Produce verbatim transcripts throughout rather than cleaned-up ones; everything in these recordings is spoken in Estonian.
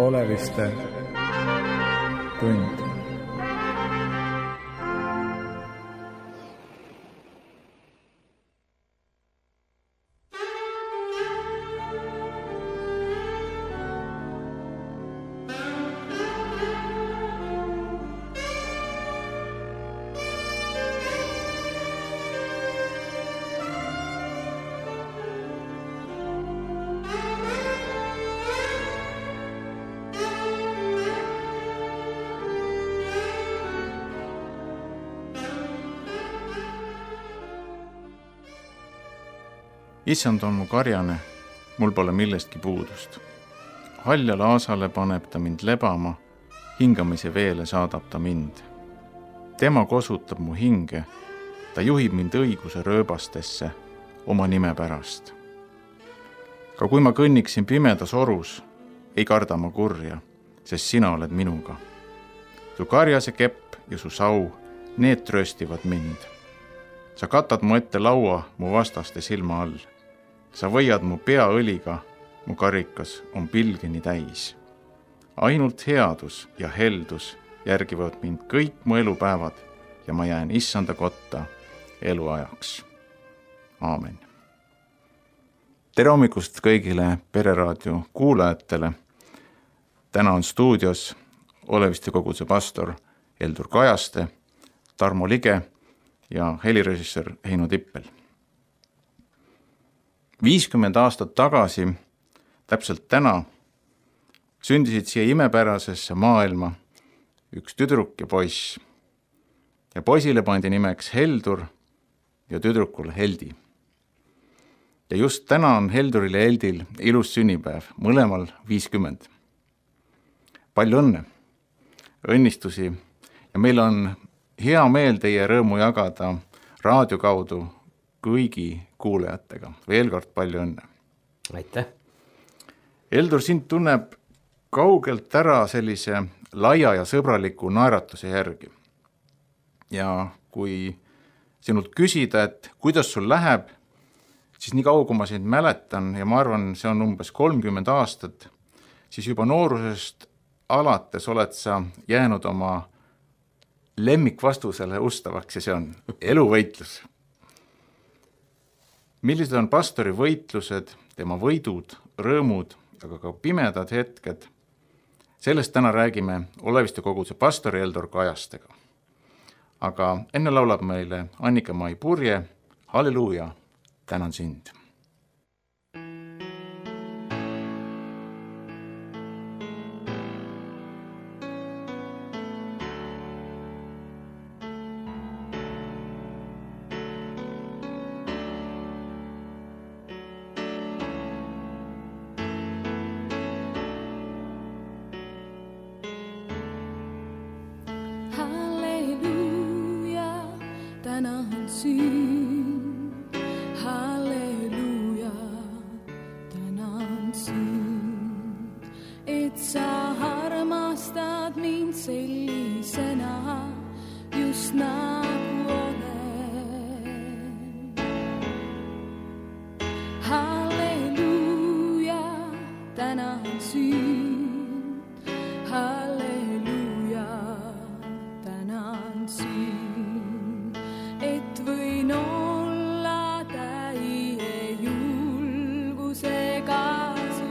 Oleviste tund. Issand on mu karjane, mul pole millestki puudust. Halja laasale paneb ta mind lebama, hingamise veele saadab ta mind. Tema kosutab mu hinge, ta juhib mind õiguse rööbastesse oma nime pärast. Ka kui ma kõnniksin pimedas orus, ei karda ma kurja, sest sina oled minuga. Su karjase kepp ja su sau, need trööstivad mind. Sa katad mu ette laua mu vastaste silma all. Sa võiad mu pea õliga, mu karikas on pilgeni täis. Ainult headus ja heldus järgivad mind kõik mu elupäevad ja ma jään issanda kotta eluajaks. Aamen. Tere hommikust kõigile Pereraadio kuulajatele. Täna on stuudios Oleviste koguduse pastor Heldur Kajaste, Tarmo Lige ja helirežissöör Heino Tippel. viiskümmend aastat tagasi, täpselt täna, sündisid siia imepärasesse maailma üks tüdruk ja poiss. Ja poisile pandi nimeks Heldur ja tüdrukul Heldi. Ja just täna on Helduril ja Heldil ilus sünnipäev, mõlemal viiskümmend. Palju õnne, õnnistusi ja meil on hea meel teie rõõmu jagada raadio kaudu kõigi kuulajatega. Veel kord palju õnne. Aitäh. Heldur, sind tunneb kaugelt ära sellise laia ja sõbraliku naeratuse järgi. Ja kui sinult küsida, et kuidas sul läheb, siis nii kaua, kui ma sind mäletan, ja ma arvan, see on umbes kolmkümmend aastat, siis juba noorusest alates oled sa jäänud oma lemmikvastusele ustavaks ja see on eluvõitlus. Millised on pastori võitlused, tema võidud, rõõmud, aga ka pimedad hetked? Sellest täna räägime Oleviste koguduse pastori Heldur Kajastega. Aga enne laulab meile Annika-Mai Purje, Halleluuja, tänan sind. Tänan sind, halleluja, tänan sind, et sa armastad mind sellisena, just nagu olen. Halleluja, tänan sind, halleluja, tänan sind. Et võin olla täie julgusega su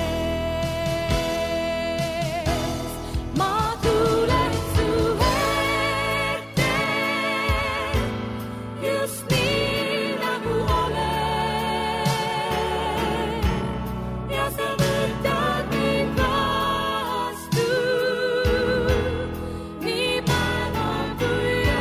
ees. Ma tulen su ette, just nii nagu olen. Ja sa võtad mind vastu, nii päeval kui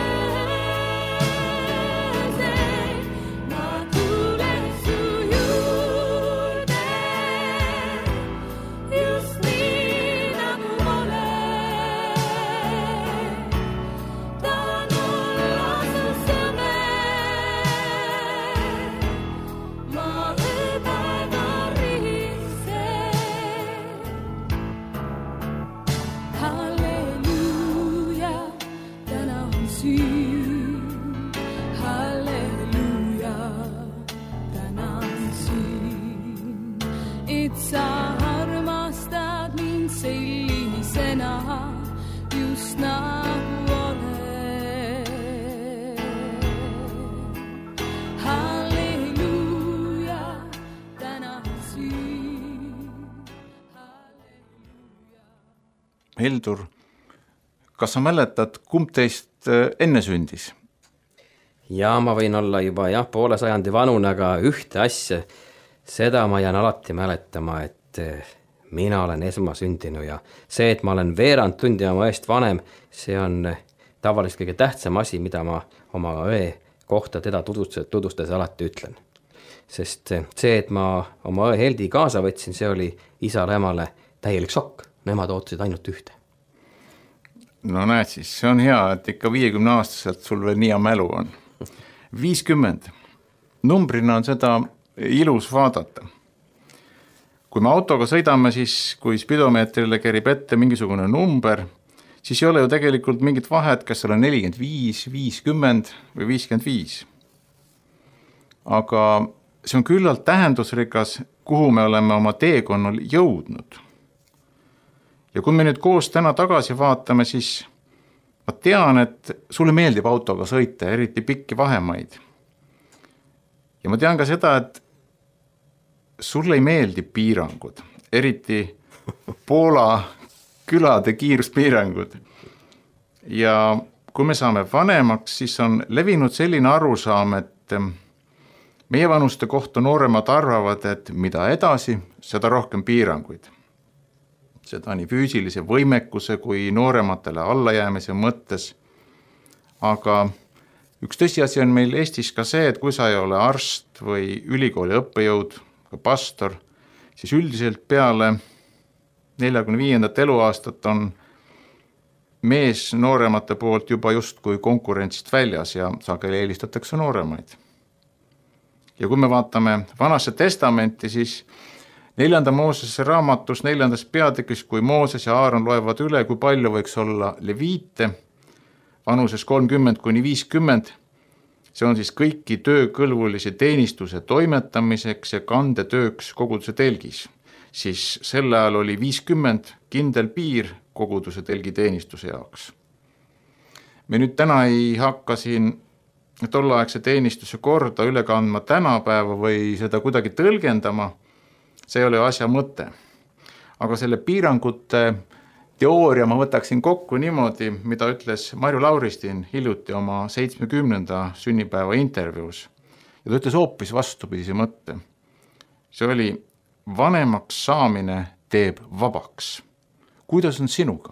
Heldur, kas sa mäletad, kumb teist enne sündis? Ja ma võin olla juba jah, poole sajandi vanune, aga ühte asja, seda ma jään alati mäletama, et mina olen esmasündinu ja see, et ma olen veerand tundi oma õest vanem, see on tavaliselt kõige tähtsam asi, mida ma oma õe kohta teda tudustades, tudustades alati ütlen. Sest see, et ma oma õe Heldi kaasa võtsin, see oli isale emale täielik šokk. Nemad ootasid ainult ühte. No näed siis, see on hea, et ikka viiekümne aastaselt sul veel nii hea mälu on. viiskümmend. Numbrina on seda ilus vaadata. Kui me autoga sõidame, siis kui spidomeetrile kerib ette mingisugune number, siis ei ole ju tegelikult mingit vahet, kas seal on nelikümmend viis, viiskümmend või viiskümmend viis. Aga see on küllalt tähendusrikas, kuhu me oleme oma teekonnal jõudnud. Ja kui me nüüd koos täna tagasi vaatame, siis ma tean, et sulle meeldib autoga sõita, eriti pikki vahemaid. Ja ma tean ka seda, et sulle ei meeldi piirangud, eriti Poola külade kiiruspiirangud. Ja kui me saame vanemaks, siis on levinud selline arusaam, et meie vanuste kohta nooremad arvavad, et mida edasi, seda rohkem piiranguid. Seda nii füüsilise võimekuse kui noorematele allajäämise mõttes. Aga üks tõsiasi on meil Eestis ka see, et kui sa ei ole arst või ülikooli õppejõud, ka pastor, siis üldiselt peale neljakümne viiendat eluaastat on mees nooremate poolt juba just kui konkurentsist väljas ja sageli eelistatakse nooremaid. Ja kui me vaatame Vanasse testamenti, siis neljanda Moosese raamatus neljandas peatükis, kui Mooses ja Aaron loevad üle, kui palju võiks olla leviite, vanuses kolmkümmend kuni viiskümmend, see on siis kõiki töökõlbulisi teenistuse toimetamiseks ja kandetööks koguduse telgis. Siis sel ajal oli viiskümmend kindel piir koguduse telgi teenistuse jaoks. Me nüüd täna ei hakka siin tolleaegse teenistuse korda üle kandma tänapäeva või seda kuidagi tõlgendama, see ei ole asja mõte. Aga selle piirangute teooria ma võtaksin kokku niimoodi, mida ütles Marju Lauristin hiljuti oma seitsmekümnenda sünnipäeva intervjuus. Ja ta ütles hoopis vastupidise mõtte. See oli vanemaks saamine teeb vabaks. Kuidas on sinuga?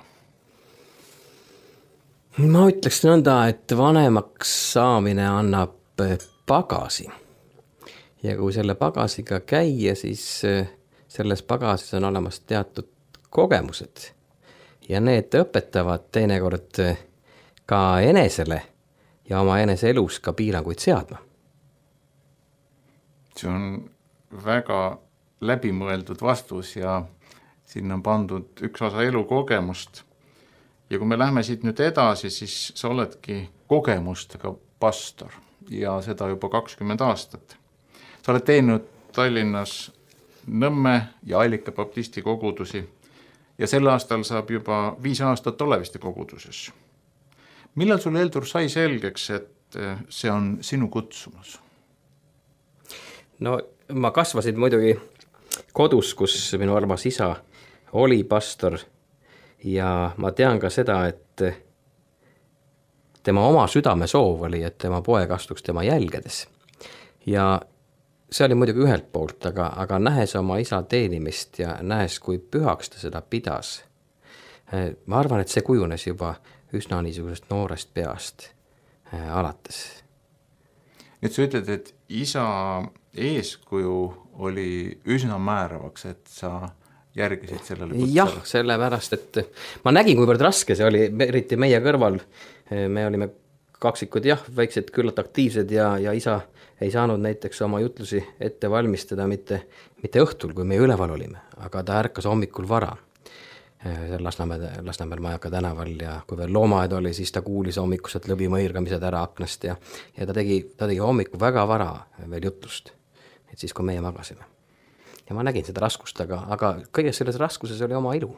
Ma ütleks nõnda, et vanemaks saamine annab pagasi. Ja kui selle pagasiga käia, siis selles pagasis on olemas teatud kogemused. Ja need õpetavad teinekord ka enesele ja oma enese elus ka piiranguid seadma. See on väga läbimõeldud vastus ja sinna on pandud üks osa elukogemust. Ja kui me lähme siit nüüd edasi, siis sa oledki kogemustega pastor ja seda juba kakskümmend aastat. Sa oled teinud Tallinnas Nõmme ja Ailike baptisti kogudusi ja sel aastal saab juba viis aastat Oleviste koguduses. Millal sul, Heldur, sai selgeks, et see on sinu kutsumus? No ma kasvasin muidugi kodus, kus minu armas isa oli pastor ja ma tean ka seda, et tema oma südame soov oli, et tema poeg astuks tema jälgedes. Ja see oli muidugi ühelt poolt, aga, aga nähes oma isa teenimist ja nähes, kui pühaks ta seda pidas. Ma arvan, et see kujunes juba üsna niisugusest noorest peast alates. Et sa ütled, et isa eeskuju oli üsna määravaks, et sa järgisid sellele kutsele? Jah, sellepärast, et ma nägin, kuivõrd raske see oli, eriti meie kõrval. Me olime kaksikud, jah, väiksed küllalt aktiivsed ja, ja isa ei saanud näiteks oma jutlusi ette valmistada mitte, mitte õhtul, kui me üleval olime, aga ta ärkas hommikul vara. Lasnamäel, Lasnamäel Majaka tänaval ja kui veel loomaed oli, siis ta kuulis hommikuselt lõbimõirgamised ära aknast ja, ja ta tegi, ta tegi hommikul väga vara veel jutlust, et siis kui meie magasime. Ja ma nägin seda raskust, aga, aga kõiges selles raskuses oli oma ilu.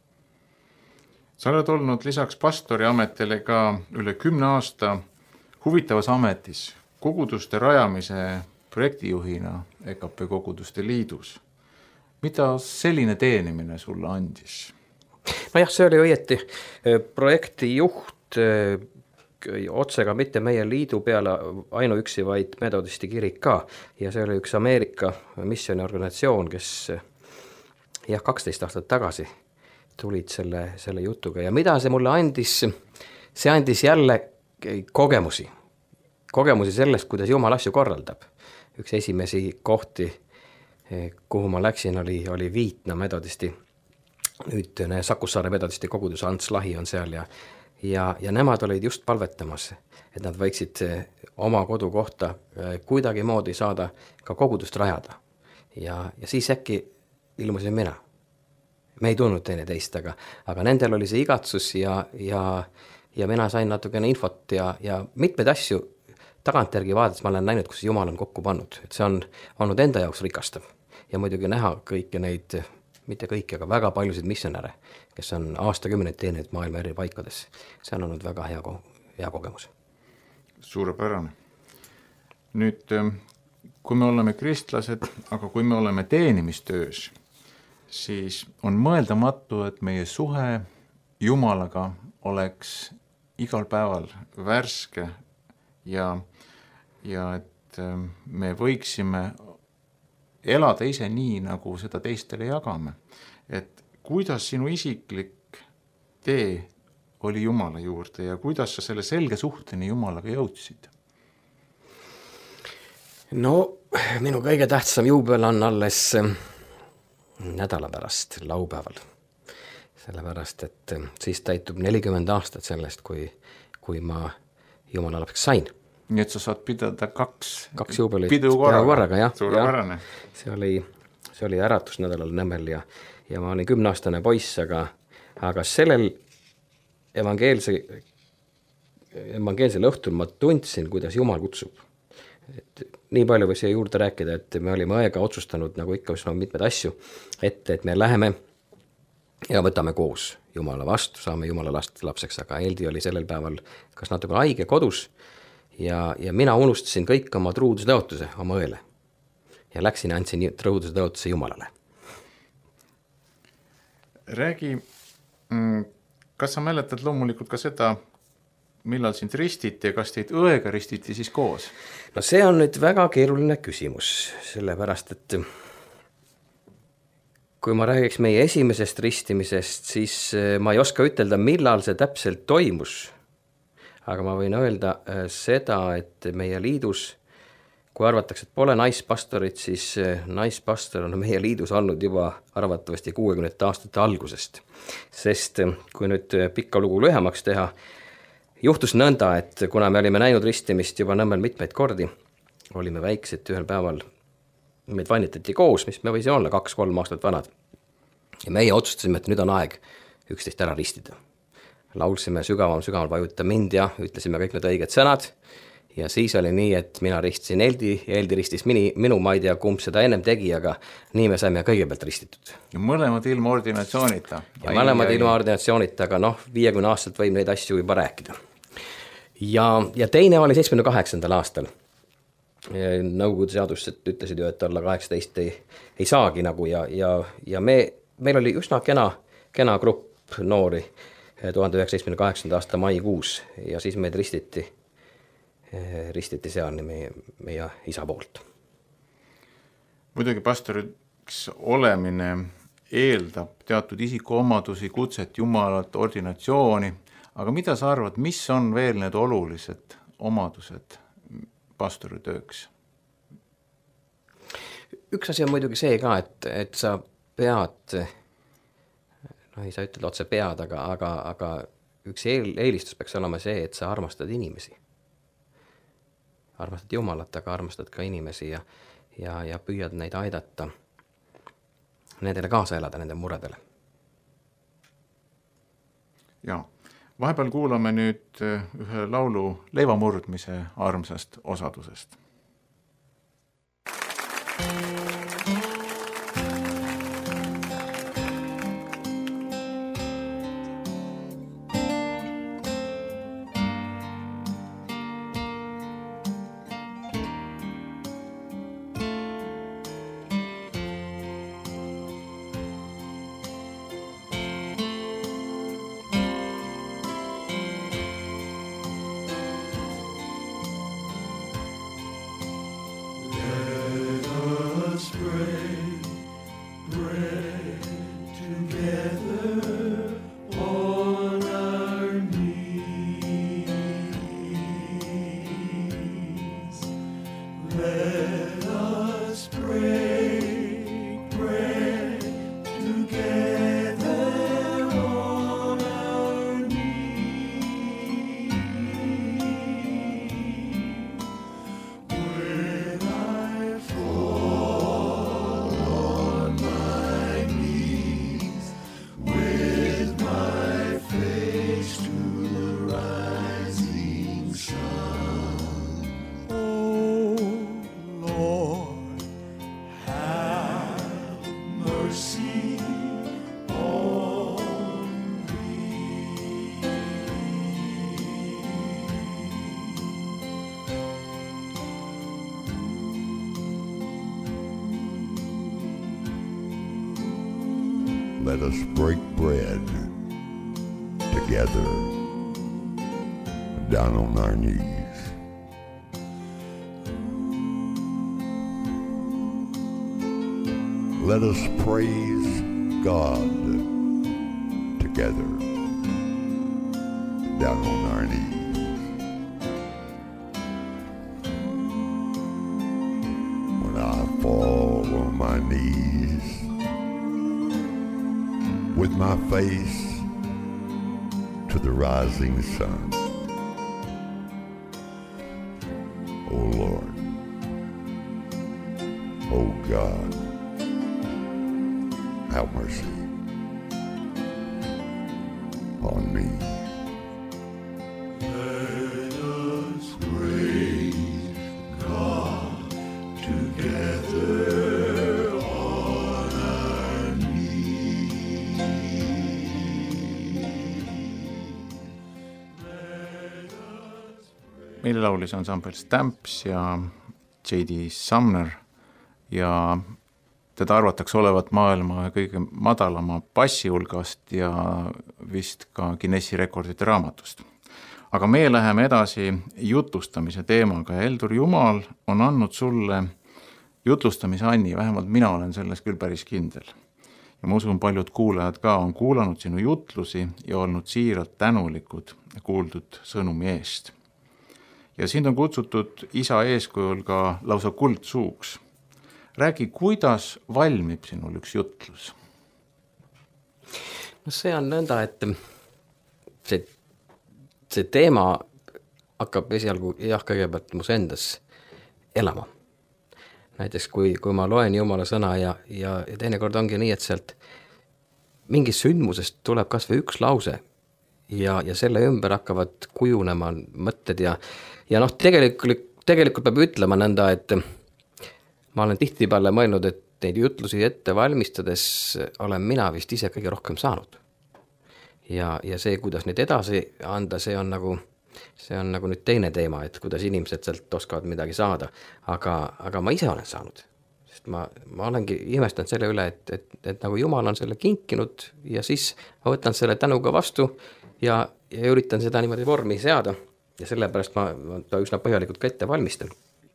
Sa oled olnud lisaks pastori ametile ka üle kümne aasta huvitavas ametis koguduste rajamise projektijuhina E K P Koguduste Liidus. Mida selline teenimine sulle andis? nojah, see oli õieti projekti juht otse ka mitte meie liidu peale ainuüksi, vaid Metodisti kirik ka, ja see oli üks Ameerika missiooniorganisatsioon, kes jah, kaksteist aastat tagasi tulid selle, selle jutuga ja mida see mulle andis, see andis jälle kogemusi, kogemusi sellest, kuidas Jumal asju korraldab. Üks esimesi kohti, kuhu ma läksin, oli, oli Viitna Metodisti, nüüd Sakussaare Metodisti kogudus, Ants Lahi on seal ja Ja, ja nemad olid just palvetamas, et nad võiksid oma kodukohta kuidagi moodi saada ka kogudust rajada. Ja, ja siis äkki ilmusin mina. Me ei tundnud teine teist, aga, aga nendel oli see igatsus ja, ja, ja mina sain natukene infot ja, ja mitmeid asju tagantjärgi vaadates ma olen näinud, kus Jumal on kokku pannud. Et see on olnud enda jaoks rikastav ja muidugi näha kõiki neid, mitte kõiki, aga väga paljusid missionäre, kes on aastakümneid teeninud maailma eri paikades. See on olnud väga hea, hea kogemus. Suurepärane. Nüüd, kui me oleme kristlased, aga kui me oleme teenimistöös, siis on mõeldamatu, et meie suhe Jumalaga oleks igal päeval värske ja, ja et me võiksime elada ise nii, nagu seda teistele jagame. Et kuidas sinu isiklik tee oli Jumala juurde ja kuidas sa selle selge suhteni Jumalaga jõudsid? No, minu kõige tähtsam juubel on alles nädala pärast, laupäeval. Sellepärast, et siis täitub nelikümmend aastat sellest, kui, kui ma Jumala lapseks sain. Nii et sa saad pidada kaks, kaks juubelit pidu korraga, korraga jah, suurepärane. Ja, see oli, see oli äratusnädalal Nõmmel ja, ja ma olin kümneaastane poiss, aga, aga sellel evangeelse, evangeelsel õhtul ma tundsin, kuidas Jumal kutsub. Et nii palju või siia juurde rääkida, et me olime aega otsustanud, nagu ikka üsna mitmed asju, ette, et me läheme ja võtame koos Jumala vastu, saame Jumala last lapseks, aga Eldi oli sellel päeval kas natuke haige kodus ja, ja mina unustasin kõik oma truudustöötuse oma õele ja läksin ja andsin truudustöötuse Jumalale. Räägi, kas sa mäletad loomulikult ka seda, millal sind ristiti ja kas teid õega ristiti siis koos? No see on nüüd väga keeruline küsimus, sellepärast, et kui ma räägiks meie esimesest ristimisest, siis ma ei oska ütelda, millal see täpselt toimus. Aga ma võin öelda seda, et meie liidus, kui arvatakse, et pole naispastorit, siis naispastor on meie liidus olnud juba arvatavasti kuuekümnendate aastate algusest. Sest kui nüüd pikka lugu lühemaks teha, juhtus nõnda, et kuna me olime näinud ristimist juba Nõmmel mitmeid kordi, olime väiksed ühel päeval, meid vannitati koos, mis me võisime olla kaks-kolm aastat vanad. Ja meie otsustasime, et nüüd on aeg üksteist ära ristida. Laulsime sügavam, sügaval vajuta mind ja ütlesime kõik need õiged sõnad. Ja siis oli nii, et mina ristisin Eldi ja Eldi ristis mini, minu, ma ei tea, kumb seda ennem tegi, aga nii me saime kõigepealt ristitud. Ja mõlemad ilma ordinatsioonita. Ja mõlemad ilma ordinatsioonita, aga noh, viiekümne aastaselt võib neid asju juba rääkida. Ja, ja teine oli seitsmekümne kaheksandal aastal. Nõukogude seadused ütlesid ju, et alla kaheksateist ei, ei saagi nagu ja, ja, ja me, meil oli üsna kena, kena grupp noori tuhande üheksasaja seitsmekümne kaheksanda aasta maikuus ja siis meid ristiti, ristiti seal meie, meie isa poolt. Muidugi pastoriks olemine eeldab teatud isikuomadusi, kutset Jumalat, ordinatsiooni, aga mida sa arvad, mis on veel need olulised omadused pastoritööks? Üks asi on muidugi see ka, et, et sa pead, no ei saa ütelda otse pead, aga, aga, aga üks eel, eelistus peaks olema see, et sa armastad inimesi. Armastad Jumalat, aga armastad ka inimesi ja, ja, ja püüad neid aidata, nendele kaasa elada, nende muredele. Ja, vahepeal kuulame nüüd ühe laulu leivamurdmise armsast osadusest. let us break bread together down on our knees. Let us praise God together down on our knees. When I fall on my knees with my face to the rising sun, oh Lord, oh God, have mercy on me. Let us praise God together on our knees. meile laulis ansambel Stamps ja J D Sumner ja teda arvatakse olevat maailma kõige madalama bassi hulgast ja vist ka Guinessi rekordite raamatust. Aga meie läheme edasi jutlustamise teemaga ja Heldur, Jumal on andnud sulle jutlustamise anni, vähemalt mina olen selles küll päris kindel. Ja ma usun, paljud kuulajad ka on kuulanud sinu jutlusi ja olnud siiralt tänulikud kuuldud sõnumi eest. Ja sind on kutsutud isa eeskujul ka lausa kuldsuuks. Räägi, kuidas valmib sinul üks jutlus? No see on nõnda, et see, see teema hakkab esialgu jah, kõigepealt mus endas elama. Näiteks kui, kui ma loen Jumala sõna ja, ja, ja teinekord ongi nii, et sealt mingist sündmusest tuleb kas või üks lause ja, ja selle ümber hakkavad kujunema mõtted ja, ja noh, tegelikult, tegelikult peab ütlema nõnda, et ma olen tihtipeale mõelnud, et neid jutlusi ette valmistades olen mina vist ise kõige rohkem saanud. Ja, ja see, kuidas neid edasi anda, see on nagu, see on nagu nüüd teine teema, et kuidas inimesed sealt oskavad midagi saada. Aga, aga ma ise olen saanud. Sest ma, ma olengi imestanud selle üle, et, et, et nagu Jumal on selle kinkinud ja siis ma võtan selle tänuga vastu ja, ja üritan seda niimoodi vormi seada. Ja sellepärast ma, ma üsna põhjalikult ka ette valmistan.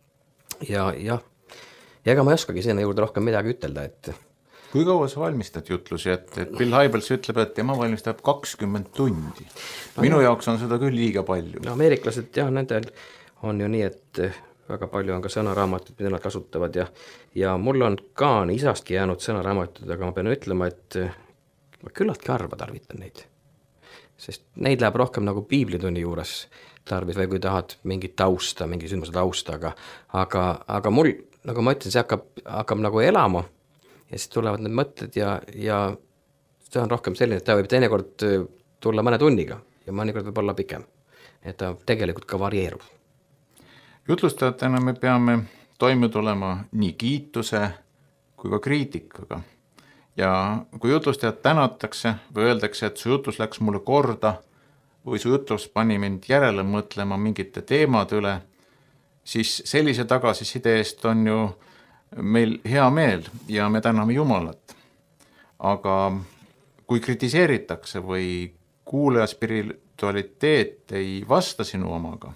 Ja, ja Ja ega ma ei oskagi sinna juurde rohkem midagi ütelda, et kui kaua sa valmistad jutlusi, et, et Bill Hybels ütleb, et tema valmistab kakskümmend tundi. No, minu jah. Jaoks on seda küll liiga palju. No ameeriklased, jah, nendel on ju nii, et väga palju on ka sõnaraamatud, mida nad kasutavad ja, ja mul on ka isastki jäänud sõnaraamatud, aga ma pean ütlema, et ma küllaltki harva tarvitan neid. Sest neid läheb rohkem nagu piiblitunni juures tarvis või kui tahad mingit tausta, mingi sündmuse tausta, aga, aga, aga mul nagu ma ütlen, see hakkab, hakkab nagu elama ja siis tulevad need mõtted ja, ja see on rohkem selline, et ta võib teinekord tulla mõne tunniga ja mõnikord võib olla pikem. Et ta tegelikult ka varieerub. Jutlustajatena me peame toime tulema nii kiituse kui ka kriitikaga. Ja kui jutlustajat tänatakse või öeldakse, et su jutlus läks mulle korda või su jutlus pani mind järele mõtlema mingite teemade üle, siis sellise tagasiside eest on ju meil hea meel ja me täname Jumalat. Aga kui kritiseeritakse või kuulaja spiritualiteet ei vasta sinu omaga,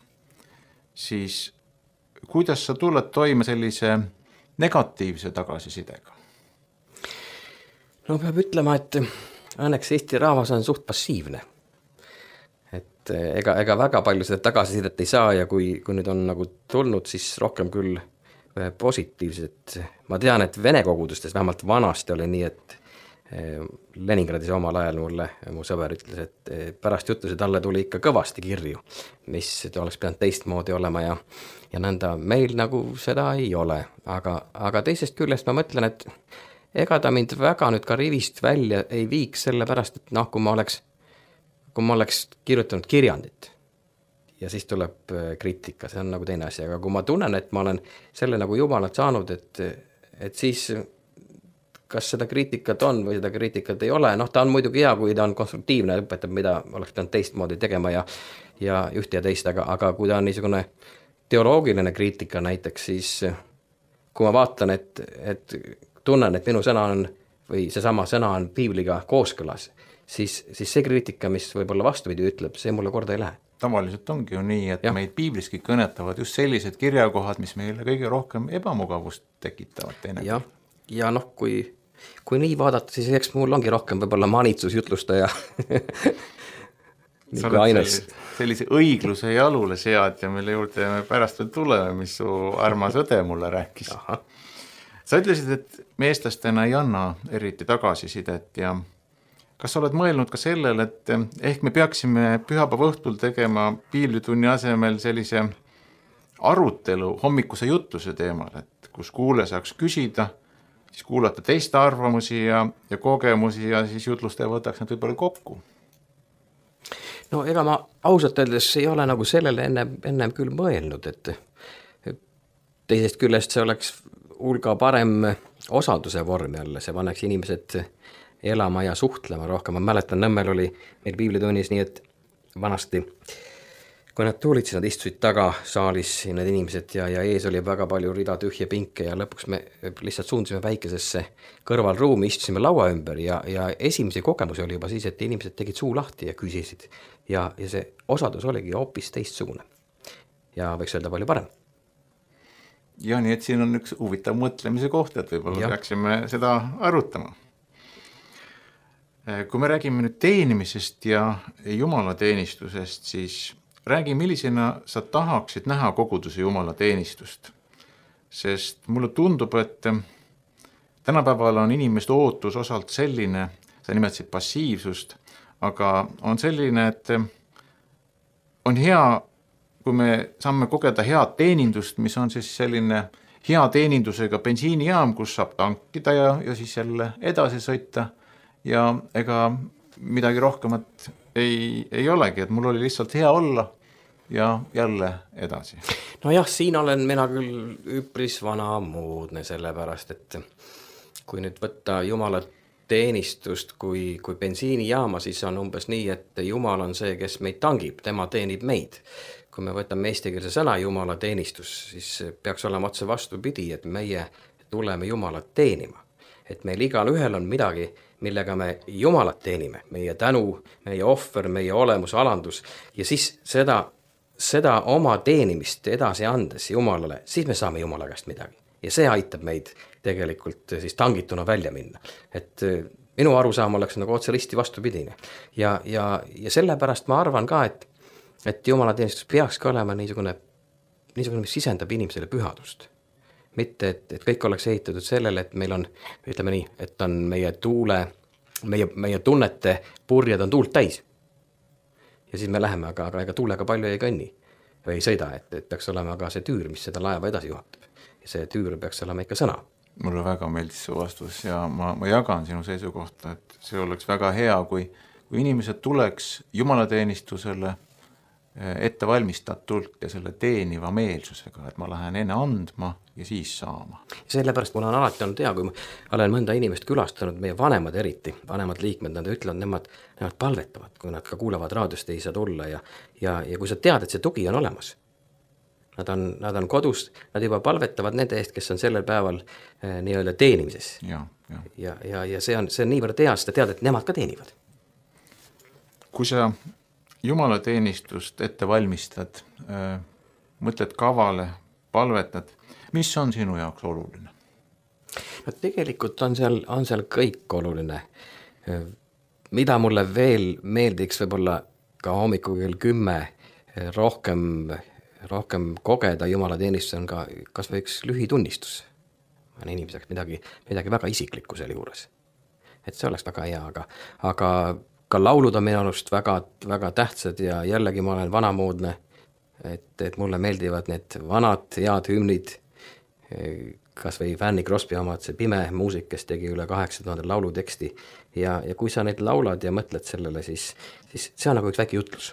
siis kuidas sa tuled toime sellise negatiivse tagasisidega? No peab ütlema, et õnneks Eesti rahvas on suht passiivne. Et ega, ega väga palju seda tagasisidet ei saa ja kui, kui nüüd on nagu tulnud, siis rohkem küll positiivset. Ma tean, et vene kogudustes vähemalt vanasti oli nii, et Leningradis omal ajal mulle mu sõber ütles, et pärast jutlusi talle tuli ikka kõvasti kirju, mis oleks pidanud teistmoodi olema ja, ja nõnda meil nagu seda ei ole. Aga, aga teisest küljest ma mõtlen, et ega ta mind väga nüüd ka rivist välja ei viiks selle pärast, et noh, kui ma oleks kui ma oleks kirjutanud kirjandit ja siis tuleb kriitika, see on nagu teine asi, aga kui ma tunnen, et ma olen selle nagu Jumalalt saanud, et, et siis kas seda kriitikat on või seda kriitikat ei ole, noh ta on muidugi hea, kui ta on konstruktiivne, õpetab, mida oleks pidanud teistmoodi tegema ja, ja ühte ja teist, aga, aga kui ta on niisugune teoloogiline kriitika näiteks, siis kui ma vaatan, et, et tunnen, et minu sõna on või seesama sõna on piibliga kooskõlas, siis, siis see kriitika, mis võib-olla vastupidi ütleb, see mulle korda ei lähe. Tavaliselt ongi ju nii, et Ja. meid piibliski kõnetavad just sellised kirjakohad, mis meile kõige rohkem ebamugavust tekitavad teine. ja, ja noh, kui, kui nii vaadata, siis eks mul ongi rohkem võib-olla manitsusjutlustaja nii Sa kui oled aines. sellise, sellise õigluse jalule sead ja mille juurde me pärast veel tuleme, mis su armas õde mulle rääkis. Ahah. Sa ütlesid, et meestastena ei anna eriti tagasisidet ja kas sa oled mõelnud ka sellele, et ehk me peaksime pühapäeva õhtul tegema piiblitunni asemel sellise arutelu hommikuse jutluse teemal, et kus kuule saaks küsida, siis kuulata teiste arvamusi ja, ja kogemusi ja siis jutlustaja võtaks nad võib-olla kokku. No ega ma ausalt öeldes ei ole nagu sellele ennem, ennem küll mõelnud, et teisest küljest see oleks hulga parem osalduse vorm jälle, see paneks inimesed elama ja suhtlema rohkem. Ma mäletan, Nõmmel oli meil piiblitunnis nii, et vanasti, kui nad tulid, siis nad istusid taga saalis, need inimesed, ja, ja ees oli väga palju rida tühje pinke ja lõpuks me lihtsalt suundusime väikesesse kõrvalruumi, istusime laua ümber ja, ja esimese kogemusi oli juba siis, et inimesed tegid suu lahti ja küsisid ja, ja see osadus oligi hoopis teistsugune ja võiks öelda palju parem. Ja nii, et siin on üks huvitav mõtlemise koht, et võib-olla Ja. peaksime seda arutama. Kui me räägime nüüd teenimisest ja jumalateenistusest, siis räägi, millisena sa tahaksid näha koguduse jumalateenistust. Sest mulle tundub, et tänapäeval on inimeste ootus osalt selline, sa nimetasid passiivsust, aga on selline, et on hea, kui me saame kogeda head teenindust, mis on siis selline hea teenindusega bensiinijaam, kus saab tankida ja, ja siis jälle edasi sõita ja ega midagi rohkemat ei, ei olegi, et mul oli lihtsalt hea olla ja jälle edasi. No jah, siin olen mina küll üpris vanamoodne sellepärast, et kui nüüd võtta Jumala teenistust kui, kui bensiinijaama, siis on umbes nii, et Jumal on see, kes meid tangib, tema teenib meid. Kui me võtame eestikeelse sõna Jumala teenistus, siis peaks olema otse vastupidi, et meie tuleme Jumalat teenima. Et meil igal ühel on midagi, millega me Jumalat teenime, meie tänu, meie ohver, meie olemus, alandus ja siis seda, seda oma teenimist edasi andes Jumalale, siis me saame Jumala käest midagi. Ja see aitab meid tegelikult siis tangituna välja minna. Et minu arusaam oleks nagu otse risti vastupidine. Ja, ja, ja sellepärast ma arvan ka, et, et Jumala teenistus peaks ka olema niisugune, niisugune, mis sisendab inimesele pühadust. Mitte, et, et kõik oleks ehitatud sellele, et meil on, ütleme nii, et on meie tuule, meie, meie tunnete purjed on tuult täis. Ja siis me läheme, aga, aga ega tuulega palju ei kõnni või ei sõida, et, et peaks olema ka see tüür, mis seda laeva edasi juhatab. Ja see tüür peaks olema ikka sõna. Mulle väga meeldis su vastus ja ma, ma jagan sinu seisukohta, et see oleks väga hea, kui, kui inimesed tuleks jumalateenistusele ette valmistatult ja selle teeniva meelsusega, et ma lähen enne andma ja siis saama. Sellepärast mul on alati olnud hea, kui ma olen mõnda inimest külastanud, meie vanemad eriti, vanemad liikmed, nad ütlevad, nemad, nemad palvetavad, kui nad ka kuulevad raadiost, ei saa tulla ja, ja, ja kui sa tead, et see tugi on olemas, nad on, nad on kodus, nad juba palvetavad nende eest, kes on sellel päeval eh, nii-öelda teenimises. Ja, ja. Ja, ja, ja see on, see on niivõrd hea, sest tead, et nemad ka teenivad. Kui sa jumalateenistust ette valmistad, mõtled kavale, palvetad, mis on sinu jaoks oluline? No tegelikult on seal, on seal kõik oluline. Mida mulle veel meeldiks võib-olla ka hommikul kell kümme rohkem, rohkem kogeda jumalateenistus on ka kas või üks lühitunnistus. Ma olen inimeseks midagi, midagi väga isiklikku selle juures. Et see oleks väga hea, aga, aga ka laulud on minu arust väga, väga tähtsad ja jällegi ma olen vanamoodne, et, et mulle meeldivad need vanad head hümnid, kas või Fanny Crosby omad, see pime muusik, kes tegi üle kaheksa tuhande lauluteksti ja, ja kui sa neid laulad ja mõtled sellele, siis, siis see on nagu üks väike jutlus.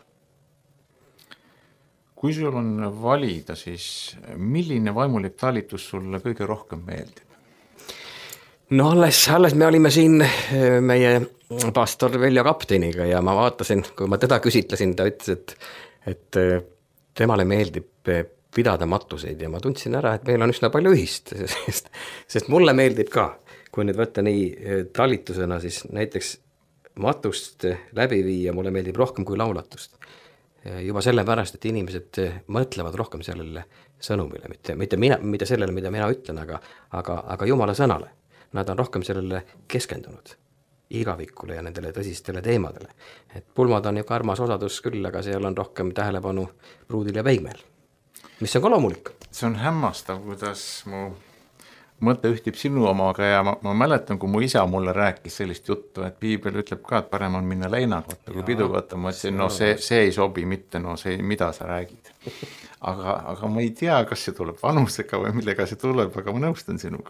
Kui sul on valida, siis milline vaimulik talitus sulle kõige rohkem meeldib? No alles, alles me olime siin meie pastor Veljo Kapteniga ja ma vaatasin, kui ma teda küsitlesin, ta ütles, et, et temale meeldib pidada matuseid ja ma tundsin ära, et meil on üsna palju ühist, sest, sest mulle meeldib ka, kui nüüd võtta nii talitusena, siis näiteks matust läbi viia mulle meeldib rohkem kui laulatust. Juba sellepärast, et inimesed mõtlevad rohkem sellele sõnumile, mitte, mitte, mina, mitte sellele, mida mina ütlen, aga, aga, aga Jumala sõnale. Nad on rohkem sellele keskendunud igavikule ja nendele tõsistele teemadele. Et pulmad on ju ka armas osadus küll, aga seal on rohkem tähelepanu pruudil ja peigmeel, mis on ka loomulik. See on hämmastav, kuidas mu mõte ühtib sinu omaga ja ma, ma mäletan, kui mu isa mulle rääkis sellist juttu, et piibel ütleb ka, et parem on minna leinakotta kui pidukotta. Ma ütlesin, no see, see ei sobi mitte, no see, mida sa räägid. Aga, aga ma ei tea, kas see tuleb vanusega või millega see tuleb, aga ma nõustan sinuga.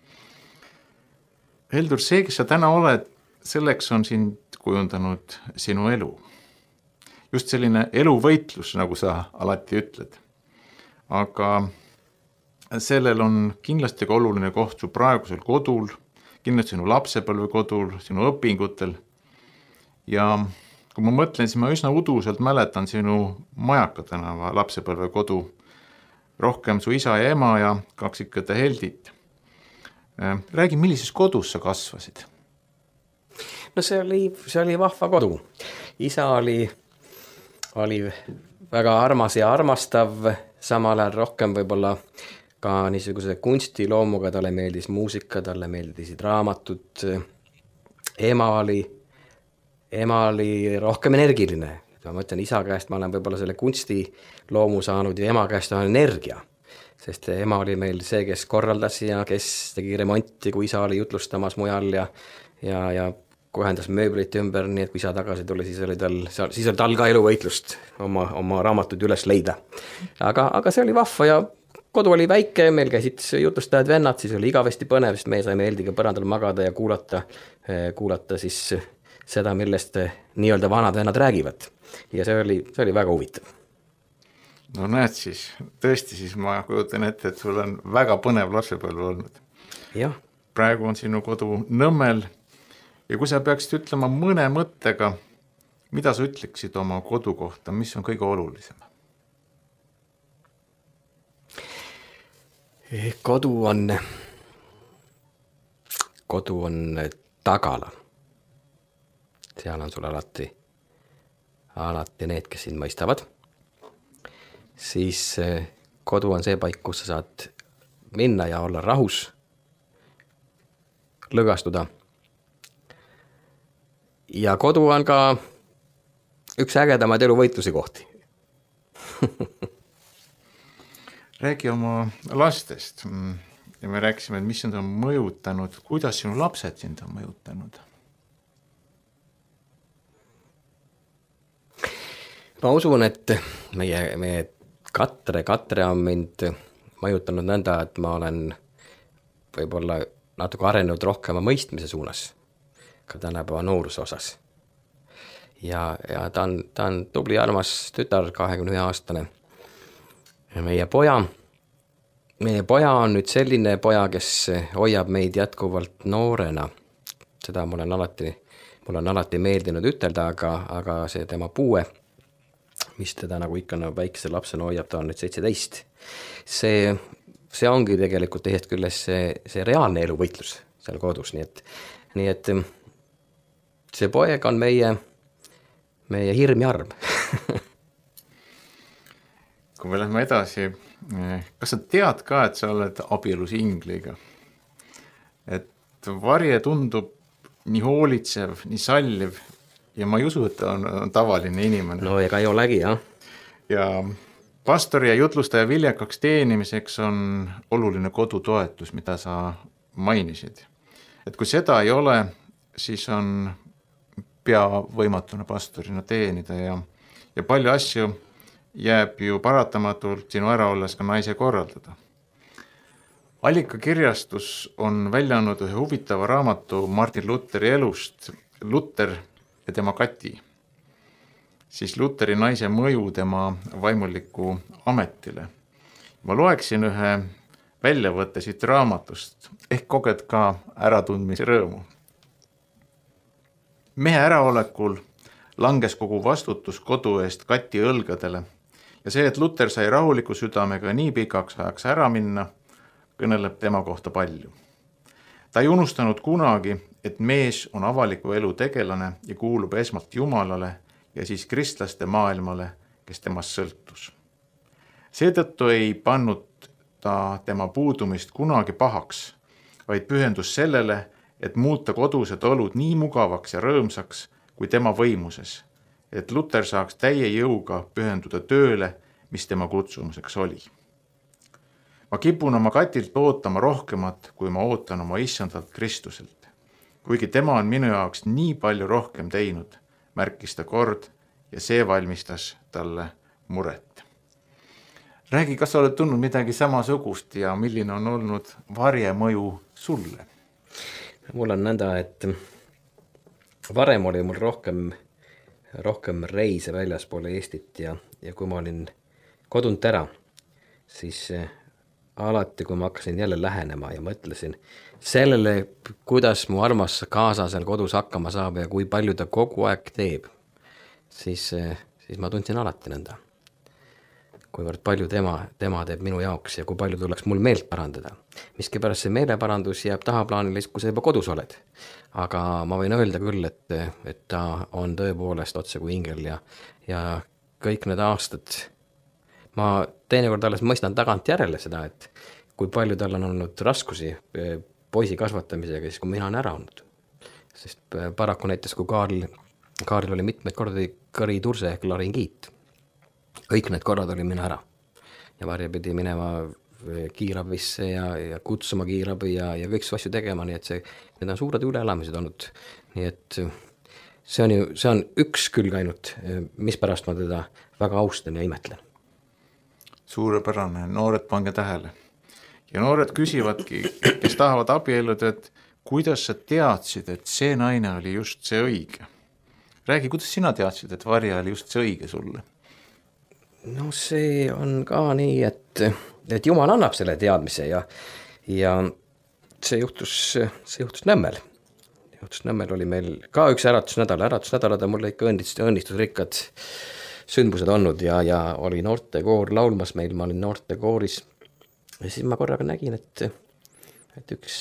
Heldur, see, kes sa täna oled, selleks on sind kujundanud sinu elu. Just selline eluvõitlus, nagu sa alati ütled. Aga sellel on kindlasti ka oluline koht su praegusel kodul, kindlasti sinu lapsepõlve kodul, sinu õpingutel. Ja kui ma mõtlen, siis ma üsna uduselt mäletan sinu Majaka tänava lapsepõlve kodu, rohkem su isa ja ema ja kaksikõde Heldit. Räägi, millises kodus sa kasvasid? No see oli, see oli vahva kodu. Isa oli, oli väga armas ja armastav, samal ajal rohkem võib-olla ka niisuguse kunstiloomuga, talle meeldis muusika, talle meeldisid raamatud. Ema oli, ema oli rohkem energiline. Ma mõtlen, isa käest ma olen võib-olla selle kunstiloomu saanud ja ema käest on energia. Sest ema oli meil see, kes korraldas ja kes tegi remonti, kui isa oli jutlustamas mujal ja, ja, ja kohendas mööblit ümber, nii et kui isa tagasi tuli, siis oli tal, siis oli tal ka eluvõitlust oma, oma raamatud üles leida. Aga, aga see oli vahva ja kodu oli väike, meil käisid jutlustajad vennad, siis oli igavesti põnev, sest me saime Heldiga põrandal magada ja kuulata, kuulata siis seda, millest nii-öelda vanad vennad räägivad. Ja see oli, see oli väga huvitav. No näed siis, tõesti siis ma kujutan ette, et sul on väga põnev lapsepõlve olnud. Jah. Praegu on sinu kodu Nõmmel ja kui sa peaksid ütlema mõne mõttega, mida sa ütleksid oma kodu kohta, mis on kõige olulisem? Kodu on, kodu on tagala. Seal on sul alati, alati need, kes sind mõistavad. Siis kodu on see paik, kus sa saad minna ja olla rahus, lõgastuda. Ja kodu on ka üks ägedamaid eluvõitlusi kohti. Räägi oma lastest ja me rääkisime, et mis sind on mõjutanud, kuidas sinu lapsed sind on mõjutanud? Ma usun, et meie, meie Katre, Katre on mind mõjutanud nõnda, et ma olen võib-olla natuke arenenud rohkema mõistmise suunas, ka tänapäeva nooruse osas. Ja, ja ta on, ta on tubli armas tütar, kahekümne ühe aastane. Meie poja, meie poja on nüüd selline poja, kes hoiab meid jätkuvalt noorena. Seda mul on alati, mul on alati meeldinud ütelda, aga, aga see tema puue, mis teda nagu ikka nagu väikese lapsena hoiab, ta on nüüd seitseteist. See, see ongi tegelikult teisest küljest see, see reaalne eluvõitlus seal kodus, nii et, nii et see poeg on meie, meie hirm ja arm. Kui me lähme edasi, kas sa tead ka, et sa oled abielus Ingliga? Et Varje tundub nii hoolitsev, nii salliv ja ma ei usu, et ta on, on tavaline inimene. No ega ei olegi, jah. Ja pastori ja jutlustaja viljakaks teenimiseks on oluline kodutoetus, mida sa mainisid. Et kui seda ei ole, siis on pea võimatuna pastorina teenida ja, ja palju asju jääb ju paratamatult sinu ära olles ka naise korraldada. Allika kirjastus on välja andnud ühe huvitava raamatu Martin Lutheri elust, Luther ja tema Kati. Siis Lutheri naise mõju tema vaimuliku ametile. Ma loeksin ühe väljavõtte siit raamatust, ehk koged ka äratundmise rõõmu. Mehe äraolekul langes kogu vastutus kodu eest Kati õlgadele ja see, et Luther sai rahuliku südamega nii pikaks ajaks ära minna, kõneleb tema kohta palju. Ta ei unustanud kunagi, et mees on avaliku elu tegelane ja kuulub esmalt Jumalale ja siis kristlaste maailmale, kes temast sõltus. Seetõttu ei pannud ta tema puudumist kunagi pahaks, vaid pühendus sellele, et muuta kodused olud nii mugavaks ja rõõmsaks kui tema võimuses, et Luter saaks täie jõuga pühenduda tööle, mis tema kutsumuseks oli. Ma kipun oma Katilt ootama rohkemat, kui ma ootan oma issandalt Kristuselt. Kuigi tema on minu jaoks nii palju rohkem teinud, märkis ta kord ja see valmistas talle muret. Räägi, kas sa oled tundnud midagi samasugust ja milline on olnud varje mõju sulle? Mul on nõnda, et varem oli mul rohkem, rohkem reise väljaspool Eestit ja, ja kui ma olin kodunt ära, siis alati, kui ma hakkasin jälle lähenema ja mõtlesin sellele, kuidas mu armas kaasa seal kodus hakkama saab ja kui palju ta kogu aeg teeb, siis, siis ma tundsin alati nõnda. Kuivõrd palju tema, tema teeb minu jaoks ja kui palju tuleks mul meelt parandada. Miskipärast see meeleparandus jääb tahaplaanile, kui sa juba kodus oled. Aga ma võin öelda küll, et, et ta on tõepoolest otse kui ingel ja, ja kõik need aastad ma teinekord alles mõistan tagant järele seda, et kui palju tal on olnud raskusi poisi kasvatamisega, siis kui mina on ära olnud. Sest paraku näiteks, kui Kaarl, Kaarl oli mitmeid kordi kõriturse ehk laringiit, kõik need korrad oli mina ära. Ja Varje pidi minema kiirabisse ja, ja kutsuma kiirabi ja, ja kõik asju tegema, nii et see, need on suured üleelamised olnud. Nii et see on, ju, see on üks külg ainult, mis pärast ma teda väga austan ja imetlen. Suurepärane, noored pange tähele. Ja noored küsivadki, kes tahavad abielluda, et kuidas sa teadsid, et see naine oli just see õige? Räägi, kuidas sina teadsid, et Varje oli just see õige sulle? No see on ka nii, et, et Jumal annab selle teadmise ja, ja see juhtus, see juhtus Nõmmel. Juhtus Nõmmel oli meil ka üks äratusnädal, äratusnädalad on mulle ikka õnnistus, õnnistusrikkad sündmused olnud ja, ja oli noortekoor laulmas meil, ma olin noortekooris ja siis ma korraga nägin, et, et üks,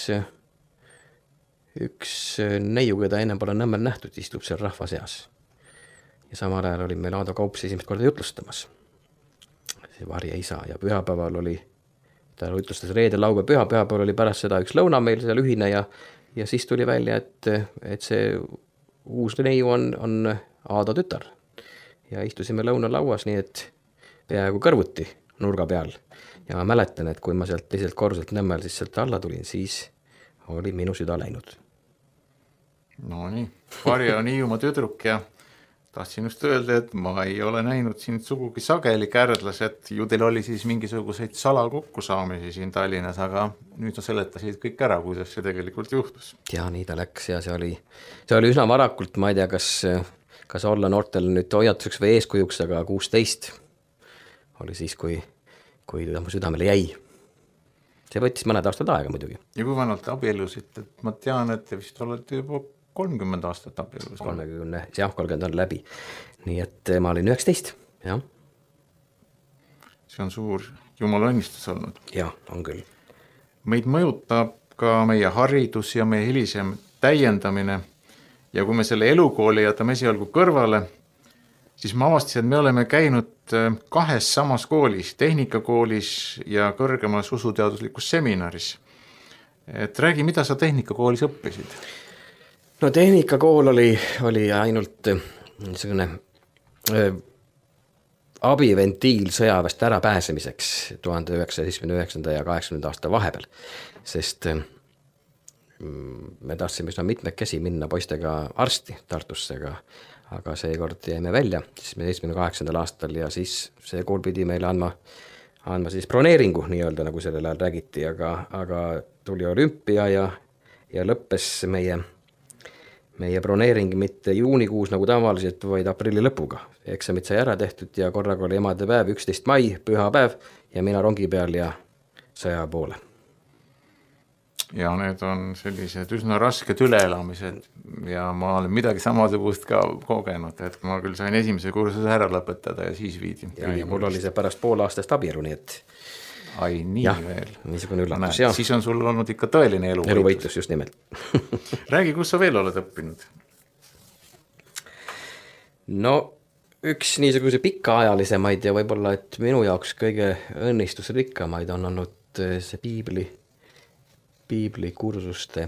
üks neiu, keda ennem pole Nõmmel nähtud, istub seal rahva seas. Ja samal ajal oli meil Aado Kaups esimest korda jutlustamas. See Varje isa ja pühapäeval oli, ta jutlustas reede, laupäev, püha, pühapäeval oli pärast seda üks lõuna meil seal ühine ja, ja siis tuli välja, et, et see uus neiu on, on Aado tütar. Ja istusime lõunalauas, nii et peaaegu kõrvuti nurga peal. Ja ma mäletan, et kui ma sealt teiselt korruselt Nõmmel siis sealt alla tulin, siis oli minu süda läinud. No nii, Varje on Hiiumaa tüdruk ja tahtsin just öelda, et ma ei ole näinud sind sugugi sageli Kärdlas, et ju teil oli siis mingisuguseid salakokkusaamisi siin Tallinnas, aga nüüd sa seletasid kõik ära, kuidas see tegelikult juhtus. Ja nii ta läks ja see oli, see oli üsna varakult, ma ei tea, kas... kas olla noortel nüüd hoiatuseks või eeskujuks, aga kuusteist oli siis, kui, kui ta mu südamele jäi. See võttis mõned aastad aega muidugi. Ja kui vanalt abiellusid, et ma tean, et te vist olete juba kolmkümmend aastat abiellus. kolmekümne, jah, kolmkümmend on läbi. Nii et ma olin üheksateist, jah. See on suur Jumala õnnistus olnud. Jah, on küll. Meid mõjutab ka meie haridus ja meie hilisem täiendamine. Ja kui me selle elukooli jätame esialgu kõrvale, siis ma avastasin, et me oleme käinud kahes samas koolis, tehnikakoolis ja kõrgemas usuteaduslikus seminaris. Et räägi, mida sa tehnikakoolis õppisid? No tehnikakool oli, oli ainult niisugune äh, abiventiil sõjaväest ära pääsemiseks tuhande üheksasaja seitsmekümne üheksanda ja kaheksakümnenda aasta vahepeal, sest me tahtsime üsna mitmekesi minna poistega arsti Tartusse, aga, aga seekord jäime välja, siis me seitsmekümne kaheksandal aastal ja siis see kool pidi meile andma, andma siis broneeringu nii-öelda, nagu sellel ajal räägiti, aga, aga tuli olümpia ja, ja lõppes meie, meie broneering mitte juunikuus nagu tavaliselt, vaid aprilli lõpuga. Eksamid sai ära tehtud ja korraga oli emadepäev, üksteist mai, pühapäev ja mina rongi peal ja sõja poole. Ja need on sellised üsna rasked üleelamised ja ma olen midagi samasugust ka kogenud, et ma küll sain esimese kursuse ära lõpetada ja siis viidi. Ja, ja mul oli see pärast pool aastast abielu, nii et ai nii jah, veel. niisugune üllatus, näed, jah. siis on sul olnud ikka tõeline eluvõitlus. eluvõitlus, just nimelt. Räägi, kus sa veel oled õppinud? No üks niisuguse pikaajalisemaid ja võib-olla, et minu jaoks kõige õnnistusrikkamaid on olnud see piibli, piiblikursuste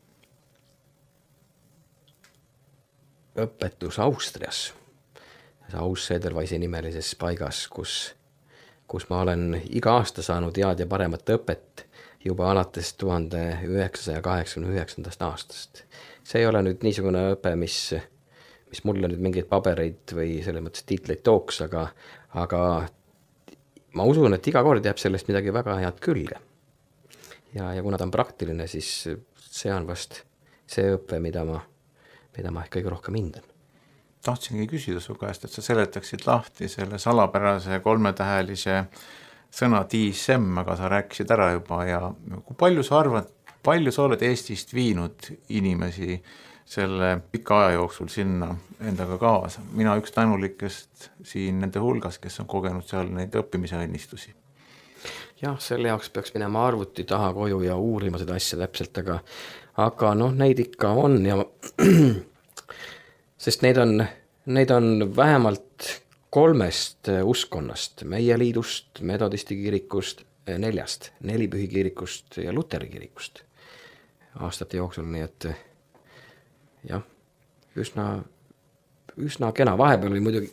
õpetus Austrias, Auss-Sederweisi nimelises paigas, kus, kus ma olen iga aasta saanud head ja paremat õpet juba alates tuhande üheksasaja kaheksakümne üheksandast aastast. See ei ole nüüd niisugune õpe, mis mis mulle nüüd mingeid pabereid või selles mõttes tiitleid tooks, aga, aga ma usun, et iga kord jääb sellest midagi väga head külge. Ja, ja kuna ta on praktiline, siis see on vast see õpe, mida ma, mida ma ehk kõige rohkem hindan. Tahtsingi küsida su käest, et sa seletaksid lahti selle salapärase kolmetähelise sõna D S M, aga sa rääkisid ära juba ja kui palju sa arvad, palju sa oled Eestist viinud inimesi selle pika aja jooksul sinna endaga kaasa. Mina üks tänulikest siin nende hulgas, kes on kogenud seal neid õppimise õnnistusi. Jah, selle jaoks peaks minema arvuti taha koju ja uurima seda asja täpselt, aga, aga noh, neid ikka on ja sest neid on, neid on vähemalt kolmest uskonnast, meie liidust, metodisti kirikust, neljast, nelipühi kirikust ja Luteri kirikust aastate jooksul, nii et jah, üsna, üsna kena. Vahepeal oli muidugi,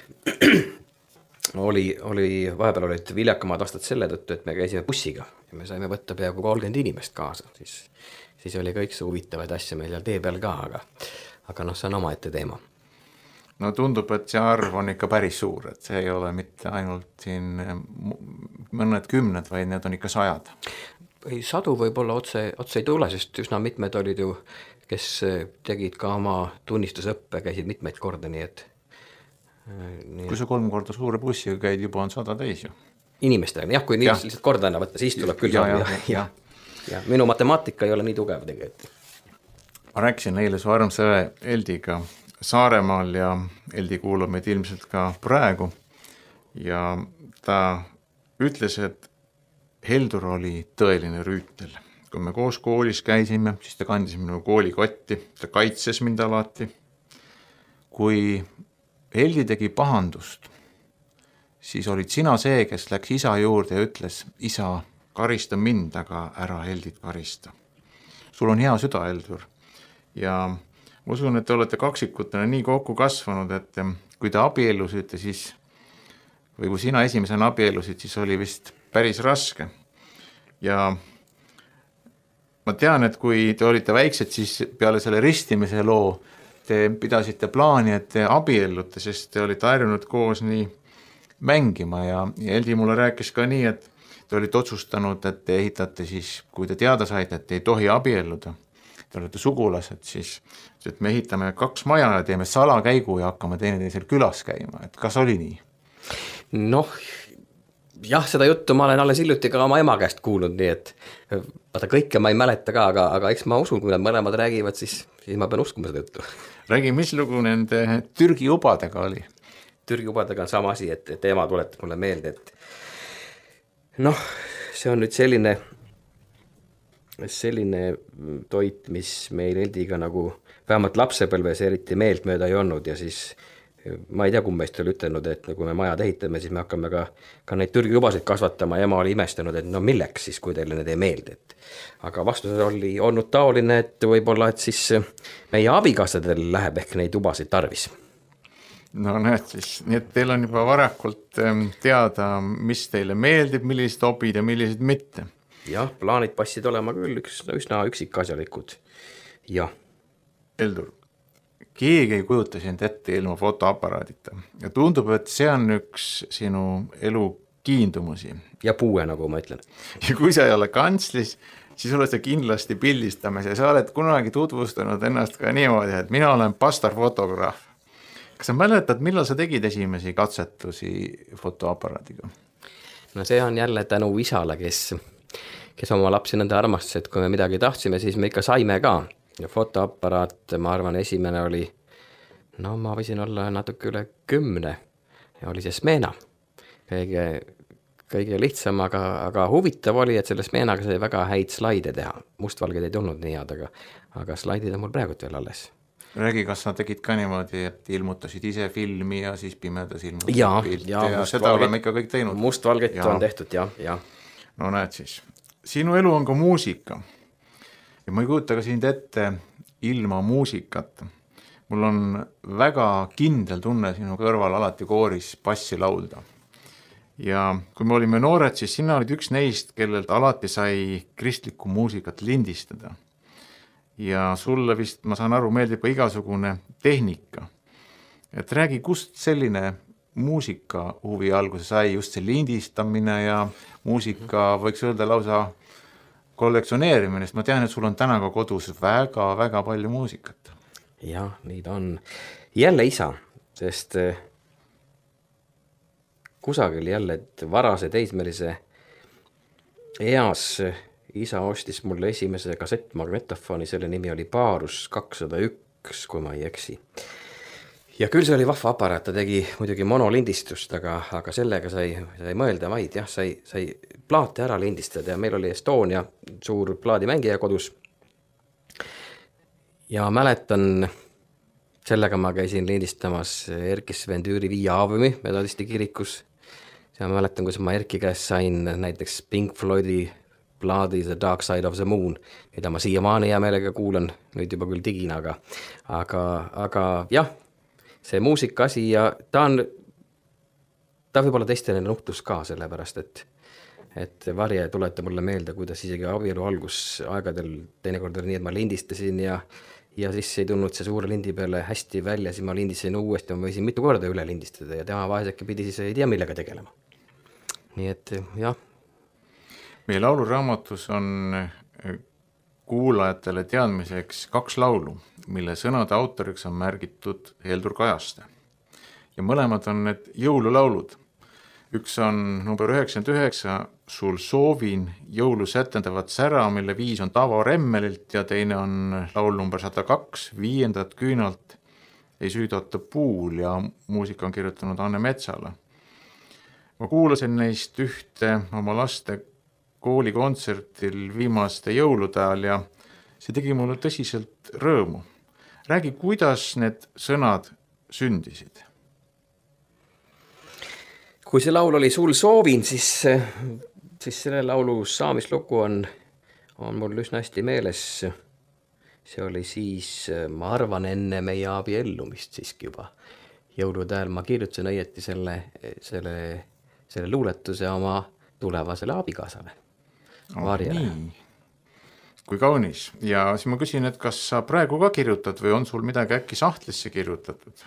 oli, oli, vahepeal olid viljakamad aastad selle tõttu, et me käisime bussiga ja me saime võtta peaaegu kolmkümmend inimest kaasa. Siis, siis oli kõik see huvitavaid asja meil seal tee peal ka, aga, aga noh, see on omaette teema. No tundub, et see arv on ikka päris suur, et see ei ole mitte ainult siin mõned kümned, vaid need on ikka sajad. Ei, sadu võib-olla otse, otse ei tule, sest üsna mitmed olid ju kes tegid ka oma tunnistusõppe, käisid mitmeid korda, nii et nii kui sa kolm korda suure bussiga käid, juba on sada täis ju. Inimestega, jah, kui inimesed lihtsalt korda anna võtta, siis tuleb küll ja, saada. Ja, ja, ja. Ja minu matemaatika ei ole nii tugev tegelikult. Ma rääkisin neile su armsa Eldiga Saaremaal ja Eldi kuulab meid ilmselt ka praegu ja ta ütles, et Heldur oli tõeline rüütel. Kui me koos koolis käisime, siis ta kandis minu koolikotti, ta kaitses mind alati. Kui Heldi tegi pahandust, siis olid sina see, kes läks isa juurde ja ütles, isa, karista mind, aga ära Heldit karista. Sul on hea süda, Heldur. Ja usun, et te olete kaksikutena nii kokku kasvanud, et kui te abiellusite, siis, või kui sina esimesena abiellusid, siis oli vist päris raske. Ja ma tean, et kui te olite väiksed, siis peale selle ristimise loo te pidasite plaani, et te abiellute, sest te olite harjunud koos nii mängima ja, ja Eldi mulle rääkis ka nii, et te olite otsustanud, et te ehitate siis, kui te teada saite, et te ei tohi abielluda, te olete sugulased, siis et me ehitame kaks maja ja teeme salakäigu ja hakkame teineteisel külas käima, et kas oli nii? Noh, jah, seda juttu ma olen alles hiljuti ka oma ema käest kuulnud, nii et vaata kõike ma ei mäleta ka, aga, aga eks ma usun, kui nad mõlemad räägivad, siis, siis ma pean uskuma seda juttu. Räägi, mis lugu nende Türgi ubadega oli? Türgi ubadega on sama asi, et, et ema tuletab mulle meelde, et noh, see on nüüd selline, selline toit, mis meil Eldiga nagu vähemalt lapsepõlves eriti meelt mööda ei olnud ja siis ma ei tea, kumb meist oli ütelnud, et kui me majad ehitame, siis me hakkame ka, ka neid Türgi ubasid kasvatama ja ema oli imestanud, et no milleks siis, kui teile need ei meeldi. Et aga vastus oli olnud taoline, et võib-olla, et siis meie abikaasadel läheb ehk neid ubasid tarvis. No näed siis, nii et teil on juba varakult teada, mis teile meeldib, millised hobid ja millised mitte. Jah, plaanid passid olema küll üks, üsna üksikasjalikud. Jah. Heldur, keegi ei kujuta sind ette ilma fotoaparaadita ja tundub, et see on üks sinu elu kiindumusi. Ja puue, nagu ma ütlen. Ja kui sa ei ole kantslis, siis oled sa kindlasti pildistamas ja sa oled kunagi tutvustanud ennast ka niimoodi, et mina olen pastarfotograaf. Kas sa mäletad, millal sa tegid esimesi katsetusi fotoaparaadiga? No see on jälle tänu isale, kes, kes oma lapsi nõnda armastas, et kui me midagi tahtsime, siis me ikka saime ka. Ja fotoaparaat, ma arvan, esimene oli, no ma võisin olla natuke üle kümne ja oli see Smena. Kõige, kõige lihtsam, aga, aga huvitav oli, et sellest meenaga sai väga häid slaide teha. Mustvalged ei tulnud nii head, aga, aga slaidid on mul praegult veel alles. Räägi, kas sa tegid ka niimoodi, et ilmutasid ise filmi ja siis pimedas ilmutasid ja, pilti ja, ja seda oleme ikka kõik teinud? Mustvalget ja. On tehtud, jah, jah. No näed siis, sinu elu on ka muusika ja ma ei kujuta ka sind ette ilma muusikata. Mul on väga kindel tunne sinu kõrval alati kooris bassi laulda. Ja kui me olime noored, siis sina olid üks neist, kellelt alati sai kristlikku muusikat lindistada. Ja sulle vist, ma saan aru, meeldib ka igasugune tehnika. Et räägi, kust selline muusika huvi alguse sai, just see lindistamine ja muusika, võiks öelda lausa kollektsioneerimine, sest ma tean, et sul on täna ka kodus väga-väga palju muusikat. Jah, nii ta on. Jälle isa, sest kusagil jälle varase teismelise eas isa ostis mulle esimese kassettmagnetofoni, selle nimi oli Baarus kakssada üks, kui ma ei eksi. Ja küll see oli vahva aparaat, ta tegi muidugi monolindistust, aga, aga sellega sai, sai mõelda vaid, jah, sai, sai plaate ära lindistada ja meil oli Estonia suur plaadimängija kodus. Ja mäletan, sellega ma käisin lindistamas Erkis Sven Tüüri viie aavimi Metodisti kirikus. Ja ma mäletan, kus ma Erki käest sain näiteks Pink Floydi plaadi The Dark Side of the Moon, mida ma siiamaani hea meelega kuulan, nüüd juba küll digina, aga, aga, aga jah, see muusika asi ja ta on, ta võib olla teistele nuhtlus ka, sellepärast, et, et Varje tuleta mulle meelde, kuidas isegi abielu algus aegadel teinekord oli nii, et ma lindistasin ja, ja siis ei tulnud see suure lindi peale hästi välja, siis ma lindistasin uuesti, ma võisin mitu korda üle lindistada ja tema vaheseke pidi siis ei tea millega tegelema. Nii et jah. Meie lauluraamatus on kuulajatele teadmiseks kaks laulu, mille sõnade autoriks on märgitud Heldur Kajaste. Ja mõlemad on need jõululaulud. Üks on number üheksakümmend üheksa, Sul soovin jõulu sätendavat sära, mille viis on Tavo Remmelilt ja teine on laul number sada kaks, Viiendat küünalt ei süüdata puul ja muusika on kirjutanud Anne Metsala. Ma kuulasin neist ühte oma laste koolikontsertil viimaste jõulude ajal ja see tegi mulle tõsiselt rõõmu. Räägi, kuidas need sõnad sündisid? Kui see laul oli Sul soovin, siis, siis selle laulu saamislugu on, on mul üsna hästi meeles. See oli siis, ma arvan, enne meie abiellumist siiski juba. Jõulude ajal ma kirjutasin õieti selle, selle, selle luuletuse oma tulevasele abikaasale. Oh, nii. Kui kaunis. Ja siis ma küsin, et kas sa praegu ka kirjutad või on sul midagi äkki sahtlisse kirjutatud?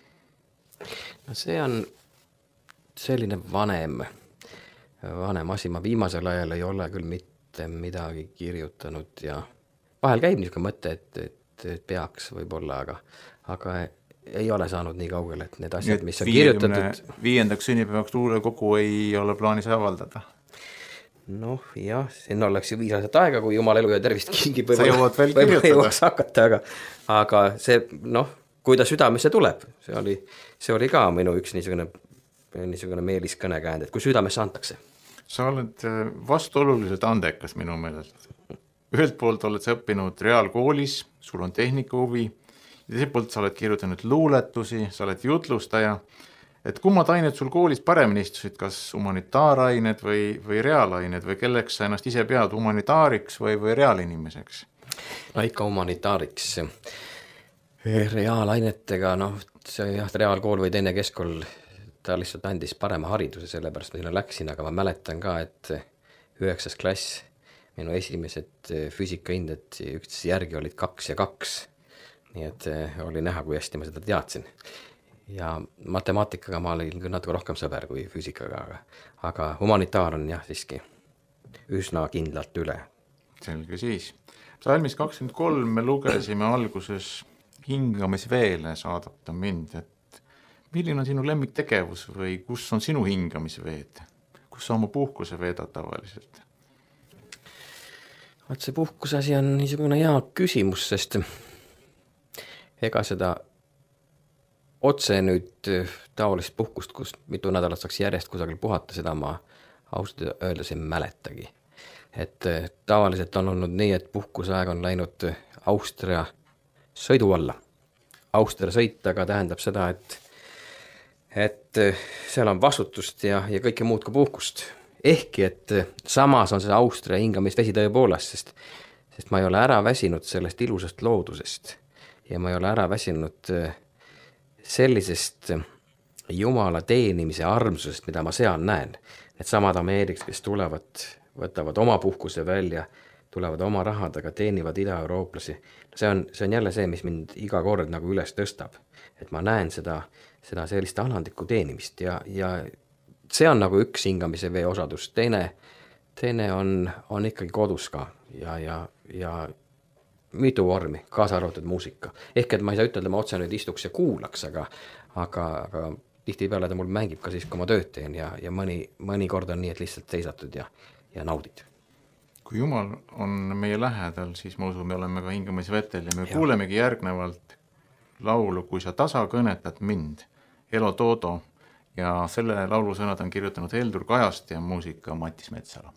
No see on selline vanem, vanem asi. Ma viimasel ajal ei ole küll mitte midagi kirjutanud ja vahel käib niisugune mõte, et, et, et peaks võib-olla, aga, aga ei ole saanud nii kaugel, et need asjad, mis on kirjutatud. Viiendaks sünnipäevaks luulekogu ei ole plaanis avaldada? Noh, jah, siin oleks ju viis aastat aega, kui jumal elu ja tervist kingib. Sa jõuad veel kirjutada. Hakata, aga, aga see, noh, kui ta südamesse tuleb, see oli, see oli ka minu üks niisugune, niisugune meeliskõnekäänd, et kui südamesse antakse. Sa oled vastuoluliselt andekas minu meelest. Ühelt poolt oled sa õppinud reaalkoolis, sul on tehnikahuvi, ja teiselt poolt sa oled kirjutanud luuletusi, sa oled jutlustaja. Et kummad ained sul koolis paremini istusid, kas humanitaarained või, või reaalained või kelleks sa ennast ise pead, humanitaariks või, või reaalinimeseks? No ikka humanitaariks. Reaalainetega, noh, see jah, reaalkool või teine keskkool, ta lihtsalt andis parema hariduse, sellepärast ma sinna läksin, aga ma mäletan ka, et üheksas klass minu esimesed füüsikahinded üks järgi olid kaks ja kaks. Nii et oli näha, kui hästi ma seda teadsin. Ja matemaatikaga ma olin küll natuke rohkem sõber kui füüsikaga, aga, aga humanitaar on jah siiski üsna kindlalt üle. Selge siis. Salmis kakskümmend kolm me lugesime alguses hingamisveele saadab ta mind, et milline on sinu lemmiktegevus või kus on sinu hingamisveed? Kus sa oma puhkuse veedad tavaliselt? Vaat see puhkuse asi on niisugune hea küsimus, sest ega seda otse nüüd taolist puhkust, kus mitu nädalat saaks järjest kusagil puhata, seda ma ausalt öeldes ei mäletagi. Et tavaliselt on olnud nii, et puhkuseaeg on läinud Austria sõidu alla. Austria sõit aga tähendab seda, et, et seal on vastutust ja, ja kõike muud ka puhkust. Ehkki, et samas on see Austria hingamisvesi tõepoolest, sest, sest ma ei ole ära väsinud sellest ilusast loodusest ja ma ei ole ära väsinud sellisest Jumala teenimise armsusest, mida ma seal näen. Need samad Ameeriks, kes tulevad, võtavad oma puhkuse välja, tulevad oma rahadega, teenivad ida-eurooplasi. See on, see on jälle see, mis mind iga kord nagu üles tõstab. Et ma näen seda, seda sellist alandlikku teenimist ja, ja see on nagu üks hingamise vee osadus. Teine, teine on, on ikkagi kodus ka ja, ja, ja mitu vormi, kaasa arvatud muusika. Ehk et ma ei saa ütelda, ma otse nüüd istuks ja kuulaks, aga, aga, aga tihtipeale ta mul mängib ka siis, kui ma tööd teen ja, ja mõni, mõni kord on nii, et lihtsalt seisatud ja, ja naudid. Kui Jumal on meie lähedal, siis ma usun, me oleme ka hingamise vetel ja me ja. kuulemegi järgnevalt laulu Kui sa tasa kõnetad mind, Elo Toodo, ja selle laulu sõnad on kirjutanud Heldur Kajaste ja muusika Mattis Metsala.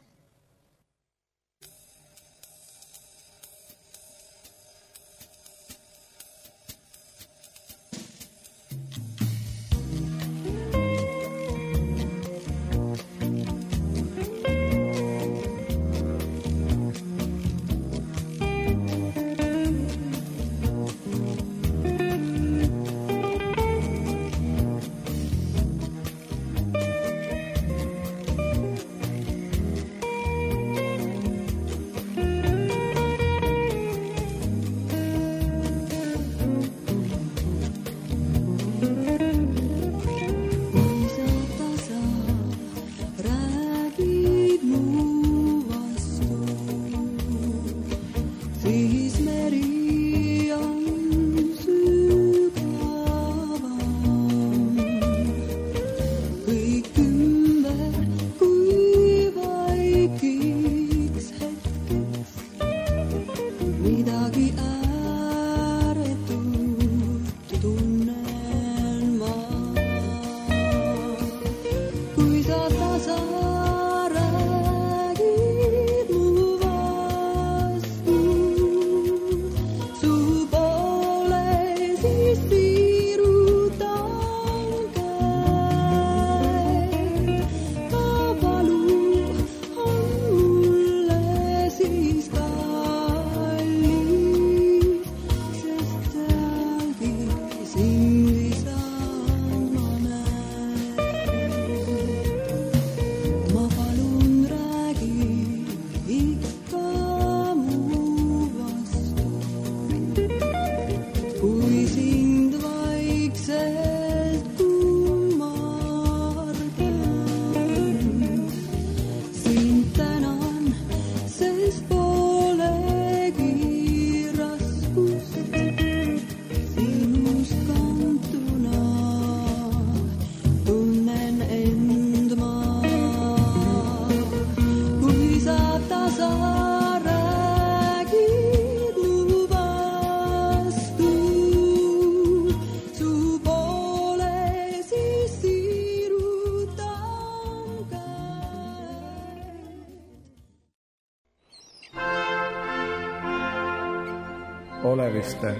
Oleviste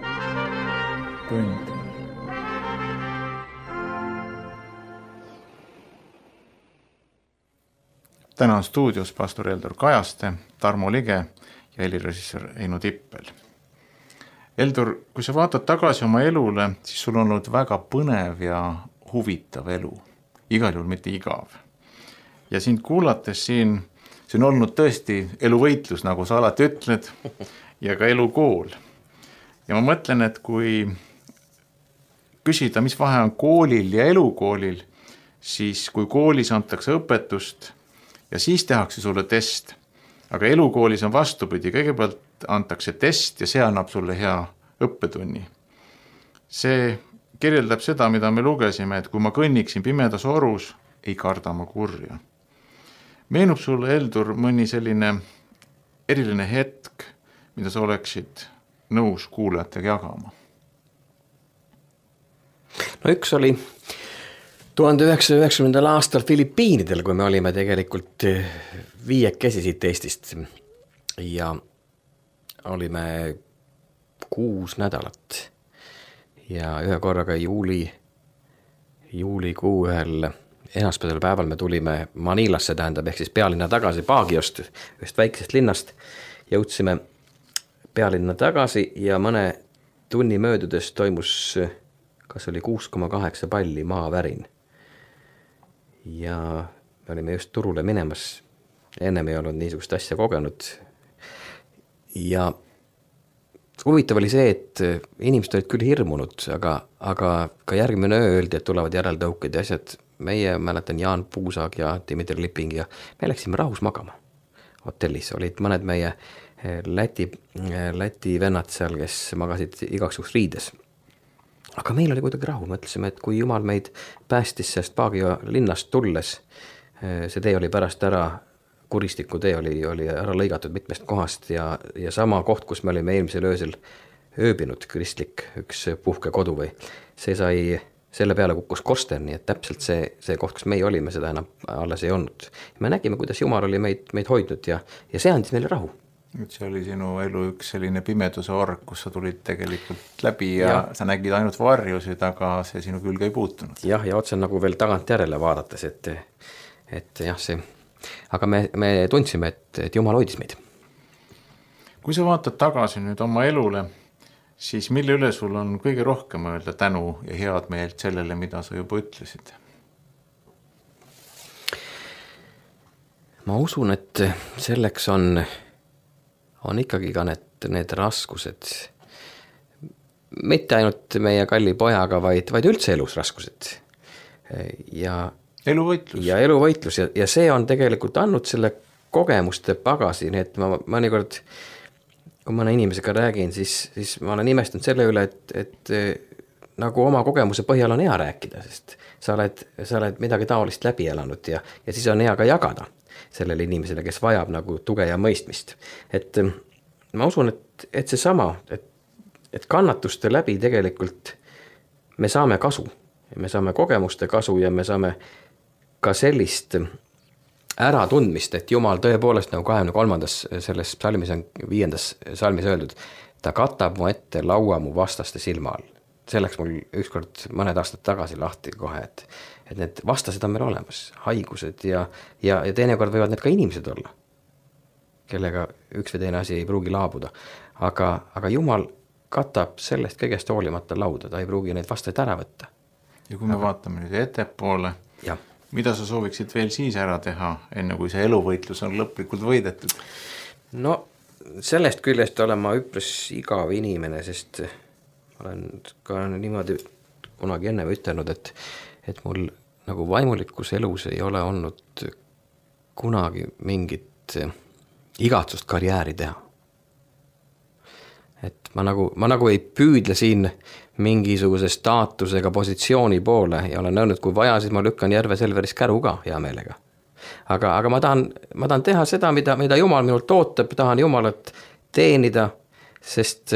tund. Täna on stuudios pastor Heldur Kajaste, Tarmo Lige ja helirežissöör Eino Tippel. Heldur, kui sa vaatad tagasi oma elule, siis sul on olnud väga põnev ja huvitav elu. Igal juhul mitte igav. Ja sind kuulates siin, see on olnud tõesti eluvõitlus, nagu sa alati ütled, ja ka elukool. Ja ma mõtlen, et kui küsida, mis vahe on koolil ja elukoolil, siis kui koolis antakse õpetust ja siis tehakse sulle test, aga elukoolis on vastupidi, kõigepealt antakse test ja see annab sulle hea õppetunni. See kirjeldab seda, mida me lugesime, et kui ma kõnniksin pimedas orus, ei karda ma kurja. Meenub sulle, Heldur, mõni selline eriline hetk, mida sa oleksid nõus kuulajatega jagama? No üks oli, tuhande üheksasaja üheksakümnendal aastal Filipiinidel, kui me olime tegelikult viiekesi siit Eestist ja olime kuus nädalat ja ühe korraga juuli, juulikuu ühel esmaspäeval päeval me tulime Manilasse, tähendab, ehk siis pealinna tagasi Baguiost, ühest väikesest linnast, jõudsime pealinna tagasi ja mõne tunni möödudes toimus, kas oli kuus koma kaheksa palli maavärin. Ja me olime just turule minemas, ennem ei olnud niisugust asja kogenud. Ja huvitav oli see, et inimesed olid küll hirmunud, aga, aga ka järgmine öö öeldi, et tulevad järeltõuked ja asjad. Meie mäletan Jaan Puusaag ja Dimitri Lipping ja me läksime rahus magama hotellis. Olid mõned meie Läti, Läti vennad seal, kes magasid igaks juhuks riides. Aga meil oli kuidagi rahu, mõtlesime, et kui Jumal meid päästis sellest Baguio linnast tulles, see tee oli pärast ära, kuristiku tee oli, oli ära lõigatud mitmest kohast ja, ja sama koht, kus me olime eelmisel öösel ööbinud, kristlik üks puhkekodu või see sai, selle peale kukkus korsten, nii et täpselt see, see koht, kus meie olime, seda enam alles ei olnud. Me nägime, kuidas Jumal oli meid, meid hoidnud ja, ja see andis meile rahu. See oli sinu elu üks selline pimeduse org, kus sa tulid tegelikult läbi ja, ja sa nägid ainult varjusid, aga see sinu külge ei puutunud. Jah, ja otse nagu veel tagant järele vaadates, et, et jah, see, aga me, me tundsime, et, et Jumal hoidis meid. Kui sa vaatad tagasi nüüd oma elule, siis mille üle sul on kõige rohkem öelda tänu ja head meelt sellele, mida sa juba ütlesid? Ma usun, et selleks on on ikkagi ka need, need raskused, mitte ainult meie kalli pojaga, vaid, vaid üldse elus raskused. Ja eluvõitlus. Ja eluvõitlus ja, ja see on tegelikult andnud selle kogemuste pagasi, nii et ma mõnikord, kui mõne inimesega räägin, siis, siis ma olen imestanud selle üle, et, et nagu oma kogemuse põhjal on hea rääkida, sest sa oled, sa oled midagi taolist läbi elanud ja, ja siis on hea ka jagada sellele inimesele, kes vajab nagu tuge ja mõistmist. Et ma usun, et, et see sama, et, et kannatuste läbi tegelikult me saame kasu. Me saame kogemuste kasu ja me saame ka sellist äratundmist, et Jumal tõepoolest nagu kahekümne kolmandas selles psalmis on viiendas psalmis öeldud, ta katab mu ette laua mu vastaste silma all. See läks mul ükskord mõned aastad tagasi lahti kohe, et, et need vastased on meil olemas, haigused ja, ja, ja teinekord võivad need ka inimesed olla, kellega üks või teine asi ei pruugi laabuda. Aga, aga Jumal katab sellest kõigest hoolimata lauda, ta ei pruugi neid vastaid ära võtta. Ja kui me aga vaatame nüüd ettepoole, ja. Mida sa sooviksid veel siis ära teha, enne kui see eluvõitlus on lõplikult võidetud? No sellest küljest olen ma üpris igav inimene, sest olen ka niimoodi kunagi enne ütelnud, et, et mul nagu vaimulikus elus ei ole olnud kunagi mingit igatsust karjääri teha. Et ma nagu, ma nagu ei püüdle siin mingisuguse staatusega positsiooni poole ja olen öelnud, kui vaja, siis ma lükkan Järve Selveris käru ka hea meelega. Aga, aga ma tahan, ma tahan teha seda, mida, mida Jumal minult ootab, tahan Jumalat teenida, sest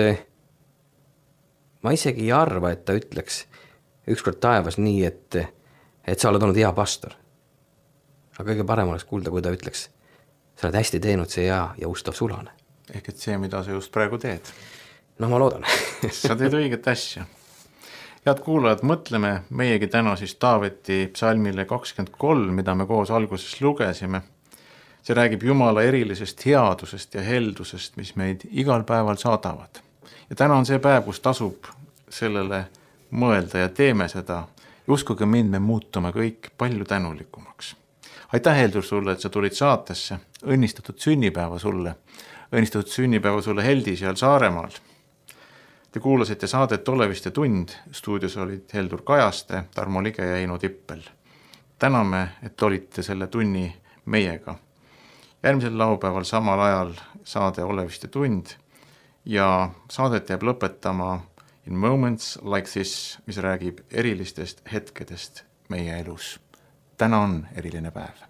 ma isegi ei arva, et ta ütleks ükskord taevas nii, et, et sa oled olnud hea pastor. Aga kõige parem oleks kuulda, kui ta ütleks, sa oled hästi teinud see hea ja ustav sulane. Ehk et see, mida sa just praegu teed. No ma loodan. Sa teed õiget asja. Head kuulajad, mõtleme meiegi täna siis Taaveti psalmile kakskümmend kolm, mida me koos alguses lugesime. See räägib Jumala erilisest headusest ja heldusest, mis meid igal päeval saadavad. Ja täna on see päev, kus tasub sellele mõelda ja teeme seda. Ja uskuge mind, me muutume kõik palju tänulikumaks. Aitäh, Heldur, sulle, et sa tulid saatesse. Õnnistatud sünnipäeva sulle. Õnnistatud sünnipäeva sulle Heldi seal Saaremaal. Te kuulasite saadet Oleviste tund. Stuudios olid Heldur Kajaste, Tarmo Lige ja Eino Tippel. Täname, et olite selle tunni meiega. Järgmisel laupäeval samal ajal saade Oleviste tund ja saadet jääb lõpetama In Moments Like This, mis räägib erilistest hetkedest meie elus. Täna on eriline päev.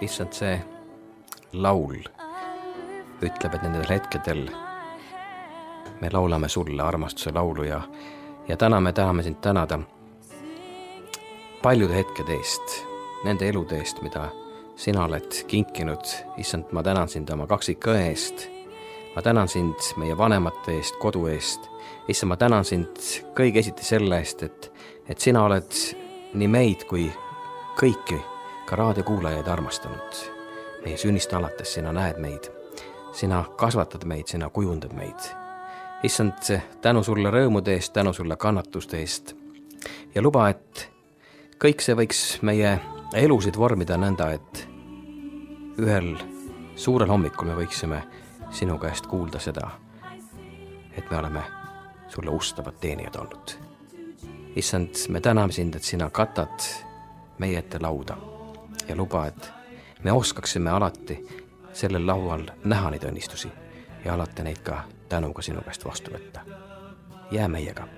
issand, see laul ütleb, et nendel hetkedel me laulame sulle armastuse laulu ja, ja täna me tahame sind tänada paljude hetkede eest, nende elude eest, mida sina oled kinkinud. Issand, ma tänan sind oma kaksikõe eest. Ma tänan sind meie vanemate eest, kodu eest. Issand, ma tänan sind kõige esiti selle eest, et, et sina oled nii meid kui kõiki, ka raadiokuulajaid armastanud. Meie sünnist alates sina näed meid. Sina kasvatad meid, sina kujundad meid. Issand, tänu sulle rõõmude eest, tänu sulle kannatuste eest. Ja luba, et kõik see võiks meie elusid vormida nõnda, et ühel suurel hommikul me võiksime sinu käest kuulda seda, et me oleme sulle ustavad teenijad olnud. Issand, me täname sind, et sina katad meie ette lauda ja luba, et me oskaksime alati sellel laual näha neid õnnistusi ja alati neid ka tänuga sinu käest vastu võtta. Jää meiega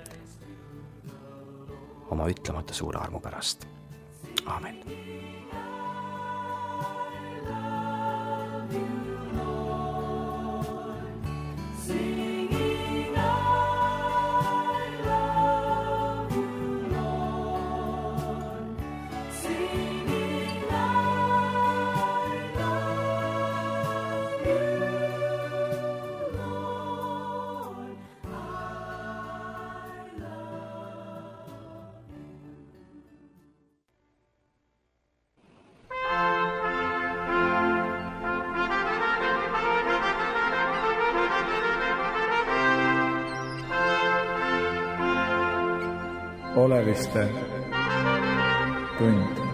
oma ütlemata suure armu pärast. Aamen. Oleviste tund.